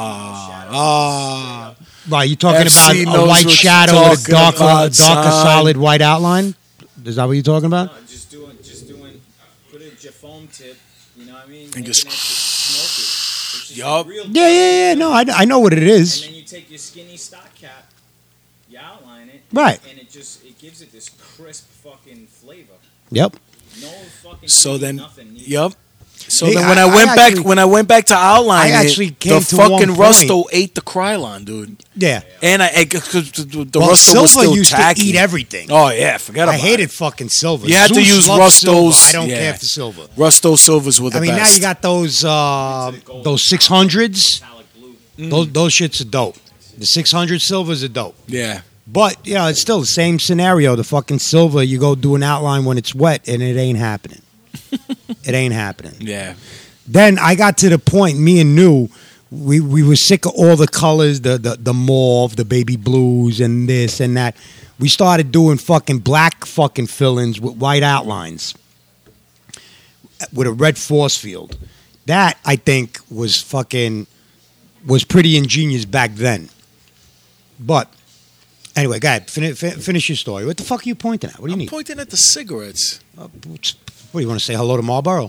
[SPEAKER 3] Right, you talking
[SPEAKER 4] FC
[SPEAKER 3] about a
[SPEAKER 4] knows
[SPEAKER 3] white
[SPEAKER 4] what
[SPEAKER 3] shadow
[SPEAKER 4] you're
[SPEAKER 3] with a
[SPEAKER 4] talking about,
[SPEAKER 3] darker
[SPEAKER 4] son.
[SPEAKER 3] solid white outline? Is that what you're talking about?
[SPEAKER 1] No, just doing, put a foam tip, you know what I mean?
[SPEAKER 4] And
[SPEAKER 1] Making
[SPEAKER 4] just-
[SPEAKER 1] that shit smoke it. It's just
[SPEAKER 4] Yup.
[SPEAKER 1] real
[SPEAKER 3] Yeah. No, I know what it
[SPEAKER 1] And
[SPEAKER 3] is.
[SPEAKER 1] then you take your skinny stock cap, you outline it,
[SPEAKER 3] Right.
[SPEAKER 1] and it gives it this crisp fucking flavor.
[SPEAKER 3] Yep.
[SPEAKER 1] No fucking
[SPEAKER 4] So
[SPEAKER 1] cream,
[SPEAKER 4] then,
[SPEAKER 1] nothing.
[SPEAKER 4] yep. So
[SPEAKER 3] Hey,
[SPEAKER 4] then when
[SPEAKER 3] I
[SPEAKER 4] I went back to outline
[SPEAKER 3] I actually
[SPEAKER 4] it,
[SPEAKER 3] came
[SPEAKER 4] the
[SPEAKER 3] to one
[SPEAKER 4] fucking
[SPEAKER 3] point-
[SPEAKER 4] Rusto ate the Krylon, dude.
[SPEAKER 3] Yeah.
[SPEAKER 4] And cause the
[SPEAKER 3] Well,
[SPEAKER 4] Rusto was
[SPEAKER 3] silver
[SPEAKER 4] still
[SPEAKER 3] used
[SPEAKER 4] tacky.
[SPEAKER 3] to eat everything.
[SPEAKER 4] Oh yeah, forget
[SPEAKER 3] I
[SPEAKER 4] about
[SPEAKER 3] hated
[SPEAKER 4] it.
[SPEAKER 3] fucking silver.
[SPEAKER 4] You had to
[SPEAKER 3] Zeus
[SPEAKER 4] use
[SPEAKER 3] loved silver.
[SPEAKER 4] Rustos,
[SPEAKER 3] I don't
[SPEAKER 4] yeah.
[SPEAKER 3] care for silver.
[SPEAKER 4] Rusto silvers were the
[SPEAKER 3] I mean,
[SPEAKER 4] best.
[SPEAKER 3] now you got those 600s.
[SPEAKER 1] Metallic blue.
[SPEAKER 3] Those shits are dope. The 600 silvers are dope.
[SPEAKER 4] yeah.
[SPEAKER 3] But, it's still the same scenario. The fucking silver, you go do an outline when it's wet, and it ain't happening. It ain't happening.
[SPEAKER 4] Yeah.
[SPEAKER 3] Then I got to the point, me and New, we were sick of all the colors, the mauve, the baby blues, and this and that. We started doing fucking black fucking fill-ins with white outlines with a red force field. That, I think, was pretty ingenious back then. But anyway, go ahead. Finish your story. What the fuck are you pointing at? What do you need?
[SPEAKER 4] I'm pointing at the cigarettes.
[SPEAKER 3] What do you want to say? Hello to Marlboro?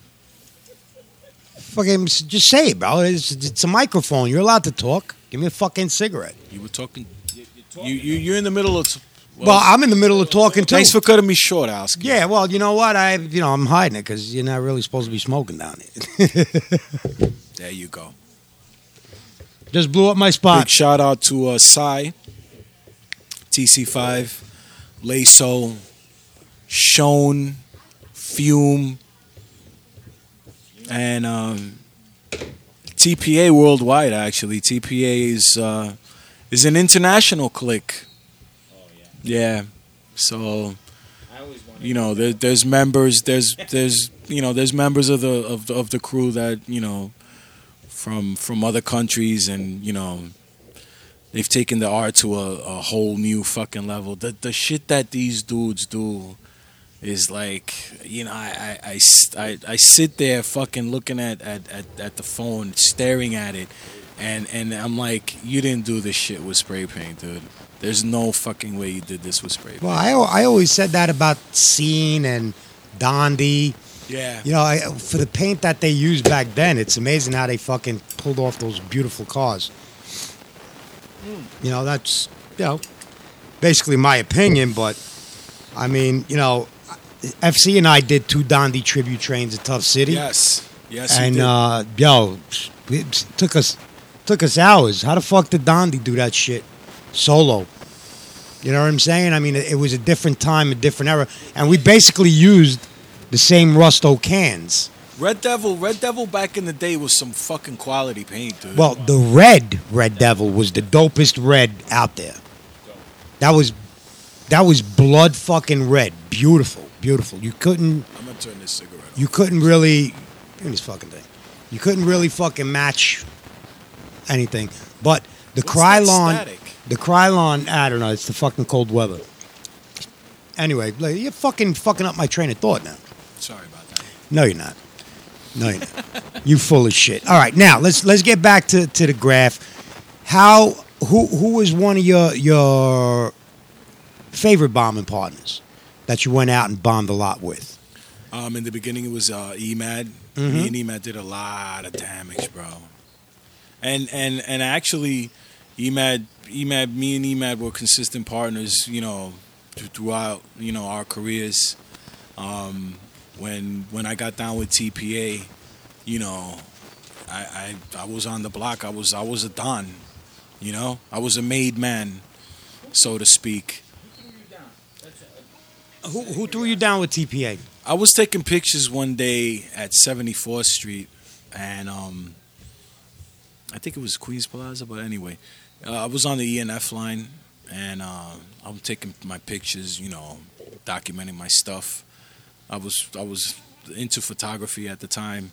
[SPEAKER 3] Fucking just say it, bro. It's a microphone. You're allowed to talk. Give me a fucking cigarette.
[SPEAKER 4] You were talking. You're in the middle of.
[SPEAKER 3] Well, I'm in the middle of talking too.
[SPEAKER 4] Thanks for cutting me short, Oscar.
[SPEAKER 3] Yeah, well, you know what? I'm hiding it because you're not really supposed to be smoking down here.
[SPEAKER 4] There you go.
[SPEAKER 3] Just blew up my spot.
[SPEAKER 4] Big shout out to Psy, TC5, Laso, Shone, Fume, and TPA worldwide. Actually, TPA is an international clique.
[SPEAKER 1] Oh yeah.
[SPEAKER 4] Yeah, so
[SPEAKER 1] I always wanted.
[SPEAKER 4] you know there's members there's members of the crew that from other countries, and they've taken the art to a whole new fucking level. The shit that these dudes do is like, I sit there fucking looking at the phone, staring at it, and I'm like, you didn't do this shit with spray paint, dude. There's no fucking way you did this with spray paint.
[SPEAKER 3] Well, I always said that about Scene and Dondi.
[SPEAKER 4] Yeah.
[SPEAKER 3] For the paint that they used back then, it's amazing how they fucking pulled off those beautiful cars. That's, basically my opinion, but I mean, FC and I did 2 Dondi tribute trains at Tough City.
[SPEAKER 4] Yes,
[SPEAKER 3] And
[SPEAKER 4] you did.
[SPEAKER 3] it took us hours. How the fuck did Dondi do that shit solo? You know what I'm saying? I mean, it was a different time, a different era, and we basically used the same Rusto cans.
[SPEAKER 4] Red Devil back in the day was some fucking quality paint, dude.
[SPEAKER 3] Well, the Red Devil was the dopest red out there. That was blood fucking red. Beautiful. You couldn't.
[SPEAKER 4] I'm gonna turn this cigarette off.
[SPEAKER 3] You couldn't really. Give me this fucking thing. You couldn't really fucking match anything. But the Krylon, I don't know. It's the fucking cold weather. Anyway, you're fucking up my train of thought now.
[SPEAKER 4] Sorry about that.
[SPEAKER 3] No, you're not. You full of shit. All right, now let's get back to the graph. Who was one of your favorite bombing partners that you went out and bombed a lot with?
[SPEAKER 4] In the beginning, it was Emad.
[SPEAKER 3] Mm-hmm.
[SPEAKER 4] Me and Emad did a lot of damage, bro. And actually, me and Emad were consistent partners, throughout our careers. When I got down with TPA, I was on the block. I was a don, I was a made man, so to speak.
[SPEAKER 3] Who threw you down with TPA?
[SPEAKER 4] I was taking pictures one day at 74th Street, and I think it was Queens Plaza, but anyway, I was on the ENF line, and I'm taking my pictures, documenting my stuff. I was into photography at the time,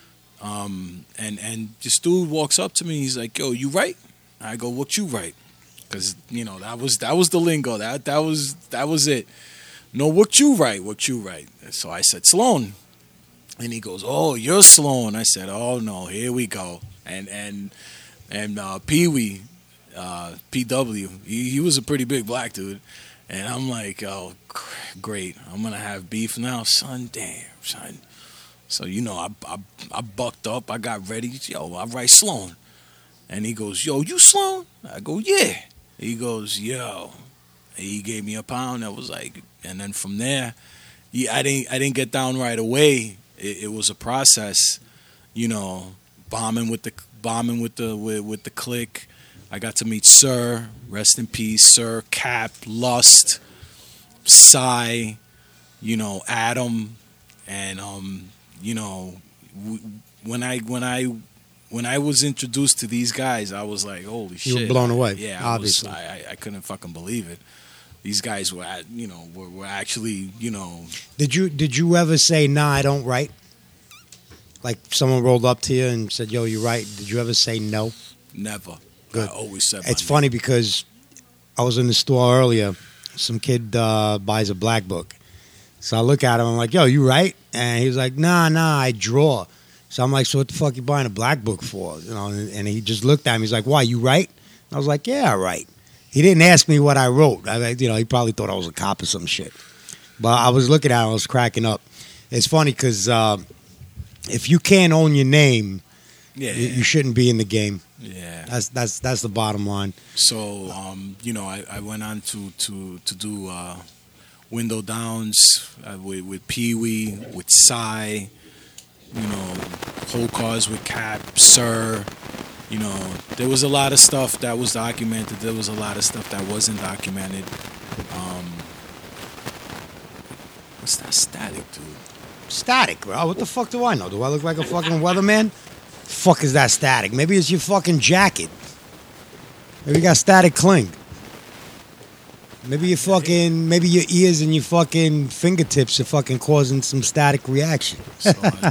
[SPEAKER 4] and this dude walks up to me. He's like, "Yo, you write?" I go, "What you write?" Because that was the lingo. That was it. No, what you write? So I said, Sloan. And he goes, "Oh, you're Sloan." I said, "Oh no, here we go." And Pee Wee, PW, he was a pretty big black dude. And I'm like, "Oh, great. I'm going to have beef now, son. Damn, son." So, I bucked up. I got ready. Yo, I write Sloan. And he goes, "Yo, you Sloan?" I go, "Yeah." He goes, "Yo." He gave me a pound. I was like, and then from there, I didn't get down right away. It was a process, bombing with the clique. I got to meet Sir, rest in peace, Sir, Cap, Lust, Psy, Adam, and when I was introduced to these guys, I was like, holy shit!
[SPEAKER 3] You were blown away.
[SPEAKER 4] Yeah,
[SPEAKER 3] obviously.
[SPEAKER 4] I couldn't fucking believe it. These guys were actually,
[SPEAKER 3] Did you ever say, "Nah, I don't write"? Like someone rolled up to you and said, "Yo, you're right." Did you ever say no?
[SPEAKER 4] Never.
[SPEAKER 3] Good.
[SPEAKER 4] I always said.
[SPEAKER 3] It's
[SPEAKER 4] my
[SPEAKER 3] funny because I was in the store earlier. Some kid buys a black book. So I look at him. I'm like, "Yo, you right?" And he was like, Nah, I draw." So I'm like, "So what the fuck you buying a black book for?" You know, and he just looked at me. He's like, "Why, you right?" And I was like, "Yeah, I right." He didn't ask me what I wrote. He probably thought I was a cop or some shit. But I was looking at him. I was cracking up. It's funny because if you can't own your name, you shouldn't be in the game.
[SPEAKER 4] Yeah.
[SPEAKER 3] That's the bottom line.
[SPEAKER 4] So, I went on to do window downs with Pee Wee, with Psy, whole cars with Cap, Sir. There was a lot of stuff that was documented. There was a lot of stuff that wasn't documented. What's that static, dude?
[SPEAKER 3] Static, bro. What the fuck do I know? Do I look like a fucking weatherman? Fuck is that static? Maybe it's your fucking jacket. Maybe you got static cling. Maybe your ears and your fucking fingertips are fucking causing some static reaction.
[SPEAKER 4] So,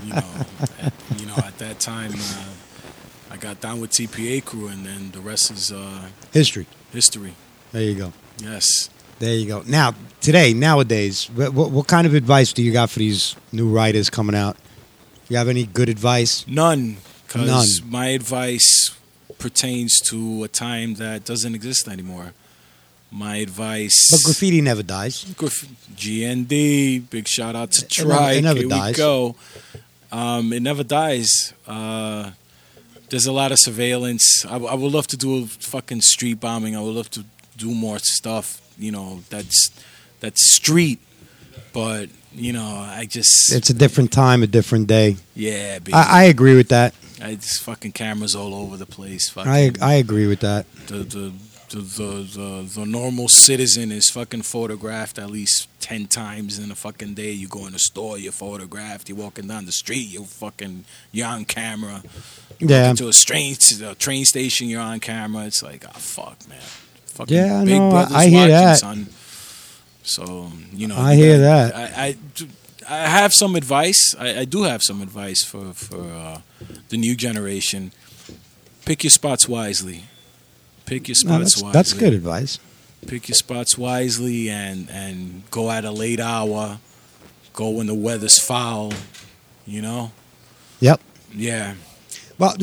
[SPEAKER 4] at that time, I got down with TPA crew, and then the rest is
[SPEAKER 3] History. There you go.
[SPEAKER 4] Yes.
[SPEAKER 3] There you go. Now, nowadays, what kind of advice do you got for these new writers coming out? You have any good advice?
[SPEAKER 4] None, because my advice pertains to a time that doesn't exist anymore. My advice...
[SPEAKER 3] But graffiti never dies.
[SPEAKER 4] GND, big shout out to Trike.
[SPEAKER 3] It never
[SPEAKER 4] Here
[SPEAKER 3] dies.
[SPEAKER 4] We go. It never dies. There's a lot of surveillance. I would love to do a fucking street bombing. I would love to do more stuff, that's street. But, I just...
[SPEAKER 3] It's a different time, a different day.
[SPEAKER 4] Yeah, baby.
[SPEAKER 3] I agree with that.
[SPEAKER 4] It's fucking cameras all over the place.
[SPEAKER 3] I agree with that.
[SPEAKER 4] The normal citizen is fucking photographed at least 10 times in a fucking day. You go in a store, you're photographed. You're walking down the street, you're on camera.
[SPEAKER 3] Yeah.
[SPEAKER 4] To a train station, you're on camera. It's like, oh fuck, man. Fucking
[SPEAKER 3] Yeah,
[SPEAKER 4] Big
[SPEAKER 3] no,
[SPEAKER 4] Brother's
[SPEAKER 3] I hear
[SPEAKER 4] watching,
[SPEAKER 3] that.
[SPEAKER 4] son. So
[SPEAKER 3] I hear that.
[SPEAKER 4] I have some advice. I do have some advice for the new generation. Pick your spots wisely.
[SPEAKER 3] That's good advice.
[SPEAKER 4] Pick your spots wisely and go at a late hour. Go when the weather's foul.
[SPEAKER 3] Yep.
[SPEAKER 4] Yeah.
[SPEAKER 3] Well,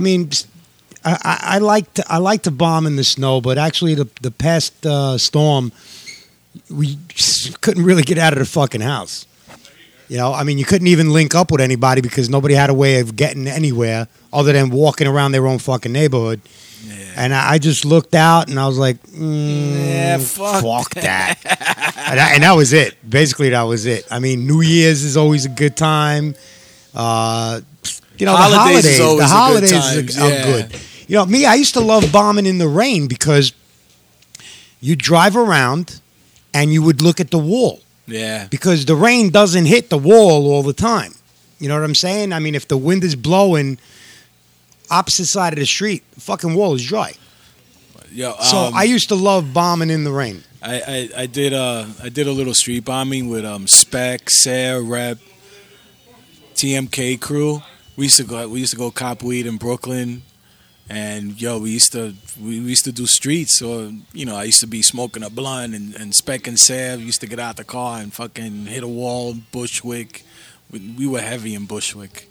[SPEAKER 3] I like to bomb in the snow, but actually the past storm, we couldn't really get out of the fucking house. You couldn't even link up with anybody because nobody had a way of getting anywhere other than walking around their own fucking neighborhood.
[SPEAKER 4] Yeah.
[SPEAKER 3] And I just looked out and I was like,
[SPEAKER 4] fuck
[SPEAKER 3] that. and that was it. Basically, that was it. New Year's is always a good time. The holidays are good. Me, I used to love bombing in the rain because you drive around and you would look at the wall.
[SPEAKER 4] Yeah.
[SPEAKER 3] Because the rain doesn't hit the wall all the time. You know what I'm saying? If the wind is blowing opposite side of the street, the fucking wall is dry. So I used to love bombing in the rain.
[SPEAKER 4] I did a little street bombing with Spec, Sarah, Rep, TMK crew. We used to go cop weed in Brooklyn, and we used to do streets. So I used to be smoking a blunt, and Spec and Sav used to get out the car and fucking hit a wall. Bushwick, we were heavy in Bushwick.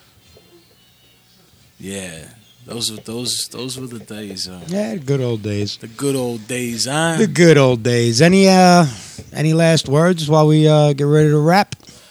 [SPEAKER 4] Yeah, those were the days.
[SPEAKER 3] Yeah, the good old days.
[SPEAKER 4] The good old days, huh?
[SPEAKER 3] The good old days. Any last words while we get ready to wrap?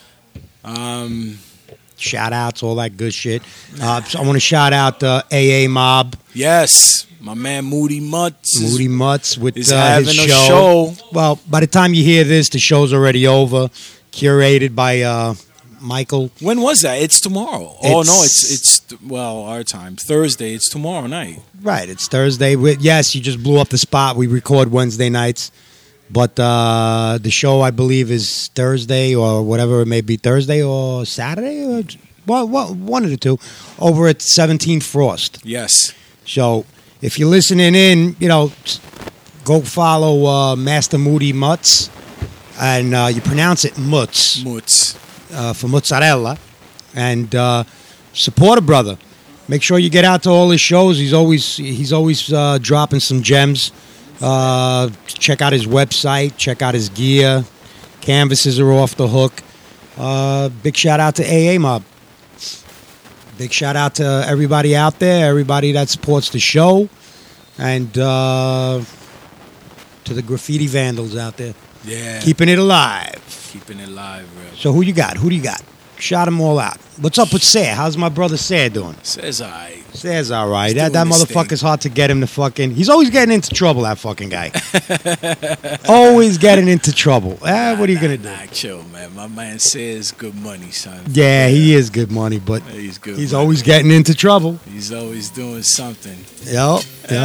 [SPEAKER 3] Shout outs, all that good shit. So I want to shout out AA Mob.
[SPEAKER 4] Yes, my man Moody Mutts.
[SPEAKER 3] Moody Mutts with
[SPEAKER 4] is having
[SPEAKER 3] his
[SPEAKER 4] a
[SPEAKER 3] show. Well, by the time you hear this, the show's already over. Curated by Michael.
[SPEAKER 4] When was that? It's tomorrow. It's our time. Thursday. It's tomorrow night.
[SPEAKER 3] Right, it's Thursday. Yes, you just blew up the spot. We record Wednesday nights. But the show, I believe, is Thursday or whatever it may be, Thursday or Saturday, or one of the two, over at 17 Frost.
[SPEAKER 4] Yes.
[SPEAKER 3] So if you're listening in, go follow Master Moody Mutts, and you pronounce it Mutz.
[SPEAKER 4] Mutz.
[SPEAKER 3] For mozzarella. And support a brother. Make sure you get out to all his shows. He's always dropping some gems. Check out his website. Check out his gear. Canvases are off the hook. Big shout out to AA Mob. Big shout out to everybody out there, everybody that supports the show, and to the graffiti vandals out there.
[SPEAKER 4] Yeah.
[SPEAKER 3] Keeping it alive.
[SPEAKER 4] Keeping it live, bro.
[SPEAKER 3] So who you got? Who do you got? Shout them all out. What's up with Sayre? How's my brother Sayre doing?
[SPEAKER 4] Says I.
[SPEAKER 3] Sayre's all right.
[SPEAKER 4] He's
[SPEAKER 3] That
[SPEAKER 4] doing his
[SPEAKER 3] motherfucker's hard to get him to fucking... He's always getting into trouble, that fucking guy. Always getting into trouble. What are you going to do?
[SPEAKER 4] Nah, chill, man. My man says good money, son.
[SPEAKER 3] Yeah, he is good money, but
[SPEAKER 4] He's good.
[SPEAKER 3] he's
[SPEAKER 4] money.
[SPEAKER 3] always getting into trouble.
[SPEAKER 4] He's always doing something.
[SPEAKER 3] Yep.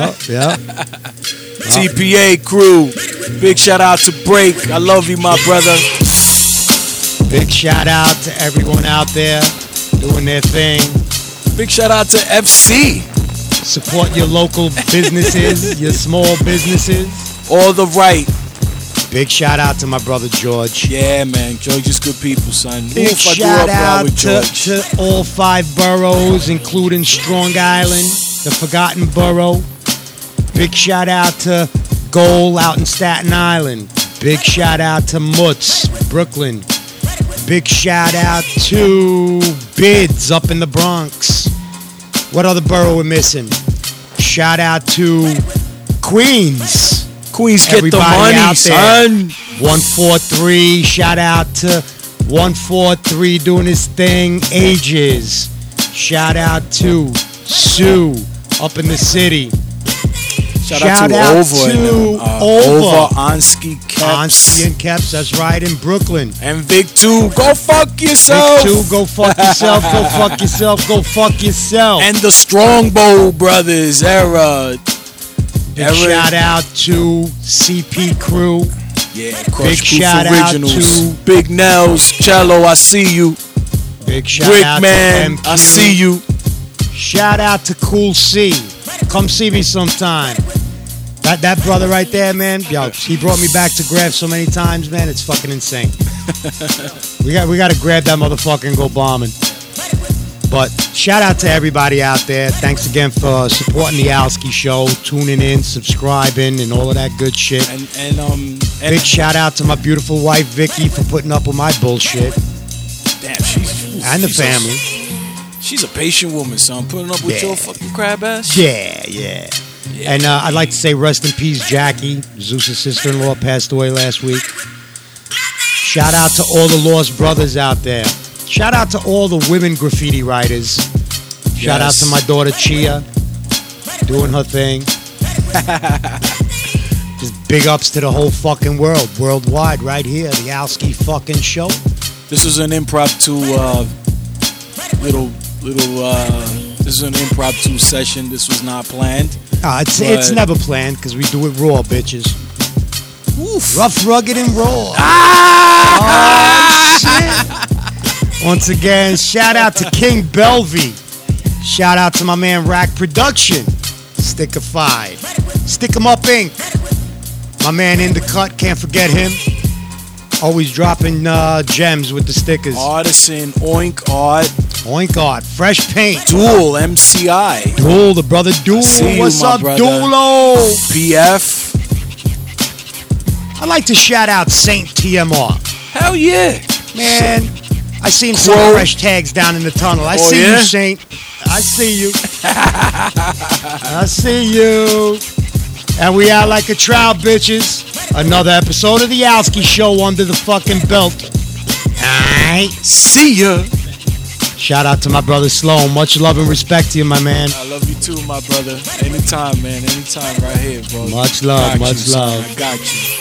[SPEAKER 4] TPA crew. Big shout out to Break. I love you, my brother.
[SPEAKER 3] Big shout out to everyone out there doing their thing.
[SPEAKER 4] Big shout out to FC.
[SPEAKER 3] Support your local businesses, your small businesses.
[SPEAKER 4] All the right.
[SPEAKER 3] Big shout out to my brother George.
[SPEAKER 4] Yeah, man. George is good people, son.
[SPEAKER 3] Big
[SPEAKER 4] Oof, I grew
[SPEAKER 3] shout
[SPEAKER 4] up
[SPEAKER 3] out
[SPEAKER 4] with George.
[SPEAKER 3] to all 5 boroughs, including Strong Island, the Forgotten Borough. Big shout out to Goal out in Staten Island. Big shout out to Mutz, Brooklyn. Big shout out to Bids up in the Bronx. What other borough we're missing? Shout out to Queens.
[SPEAKER 4] Queens, get
[SPEAKER 3] Everybody
[SPEAKER 4] the money,
[SPEAKER 3] out there.
[SPEAKER 4] son.
[SPEAKER 3] 143. Shout out to 143 doing his thing. Ages. Shout out to Sue up in the city.
[SPEAKER 4] Shout out to Over and Over, Ansky, Keps,
[SPEAKER 3] Ansky and Keps, that's right, in Brooklyn.
[SPEAKER 4] and Vic 2. Go fuck yourself.
[SPEAKER 3] Big 2, go fuck yourself, go fuck yourself, go fuck yourself.
[SPEAKER 4] And the Strongbow Brothers era.
[SPEAKER 3] Big shout out to CP Crew.
[SPEAKER 4] Yeah,
[SPEAKER 3] Big
[SPEAKER 4] Crush Proof
[SPEAKER 3] shout out
[SPEAKER 4] Originals.
[SPEAKER 3] to-
[SPEAKER 4] Big Nels, Cello, I see you.
[SPEAKER 3] Big shout
[SPEAKER 4] Brick
[SPEAKER 3] out
[SPEAKER 4] Man,
[SPEAKER 3] to MQ.
[SPEAKER 4] I see you.
[SPEAKER 3] Shout out to Cool C. Come see me sometime. That brother right there, man. Yo, he brought me back to Grab so many times, man. It's fucking insane. we got to grab that motherfucker and go bombing. But shout out to everybody out there. Thanks again for supporting the Alski Show, tuning in, subscribing, and all of that good shit.
[SPEAKER 4] And
[SPEAKER 3] Big shout out to my beautiful wife Vicky for putting up with my bullshit
[SPEAKER 4] damn, she's
[SPEAKER 3] and the
[SPEAKER 4] she's
[SPEAKER 3] family.
[SPEAKER 4] She's a patient woman, son. Putting up with
[SPEAKER 3] Yeah.
[SPEAKER 4] your fucking crab ass.
[SPEAKER 3] Yeah. And I'd like to say rest in peace, Jackie. Zeus' sister-in-law passed away last week. Shout out to all the lost brothers out there. Shout out to all the women graffiti writers. Shout out
[SPEAKER 4] Yes.
[SPEAKER 3] to my daughter Chia, doing her thing. Just big ups to the whole fucking world, worldwide, right here, the Alski fucking show.
[SPEAKER 4] This was an impromptu this is an impromptu session. This was not planned.
[SPEAKER 3] It's
[SPEAKER 4] But-
[SPEAKER 3] never planned because we do it raw, bitches.
[SPEAKER 4] Oof.
[SPEAKER 3] Rough, rugged, and raw.
[SPEAKER 4] Ah!
[SPEAKER 3] Shit. Once again, shout out to King Belvy. Shout out to my man Rack Production. Stickified. Stick 'em Up Inc. My man In The Cut, can't forget him. Always dropping gems with the stickers.
[SPEAKER 4] Artisan, Oink Art,
[SPEAKER 3] Oink Art, fresh paint.
[SPEAKER 4] Dual, MCI,
[SPEAKER 3] Duel, the brother Duel.
[SPEAKER 4] See you,
[SPEAKER 3] What's
[SPEAKER 4] my
[SPEAKER 3] up,
[SPEAKER 4] brother.
[SPEAKER 3] Duelo?
[SPEAKER 4] PF.
[SPEAKER 3] I'd like to shout out Saint TMR.
[SPEAKER 4] Hell yeah.
[SPEAKER 3] Man, I seen some
[SPEAKER 4] Crow.
[SPEAKER 3] fresh tags down in the tunnel. I see
[SPEAKER 4] yeah?
[SPEAKER 3] you, Saint. I see you. I see you. And we out like a trout, bitches. Another episode of the Alski Show under the fucking belt. Alright.
[SPEAKER 4] See ya.
[SPEAKER 3] Shout out to my brother Sloan. Much love and respect to you, my man.
[SPEAKER 4] I love you too, my brother. Anytime, man. Anytime right here, bro.
[SPEAKER 3] Much love,
[SPEAKER 4] Got you,
[SPEAKER 3] much
[SPEAKER 4] son.
[SPEAKER 3] love.
[SPEAKER 4] I got you.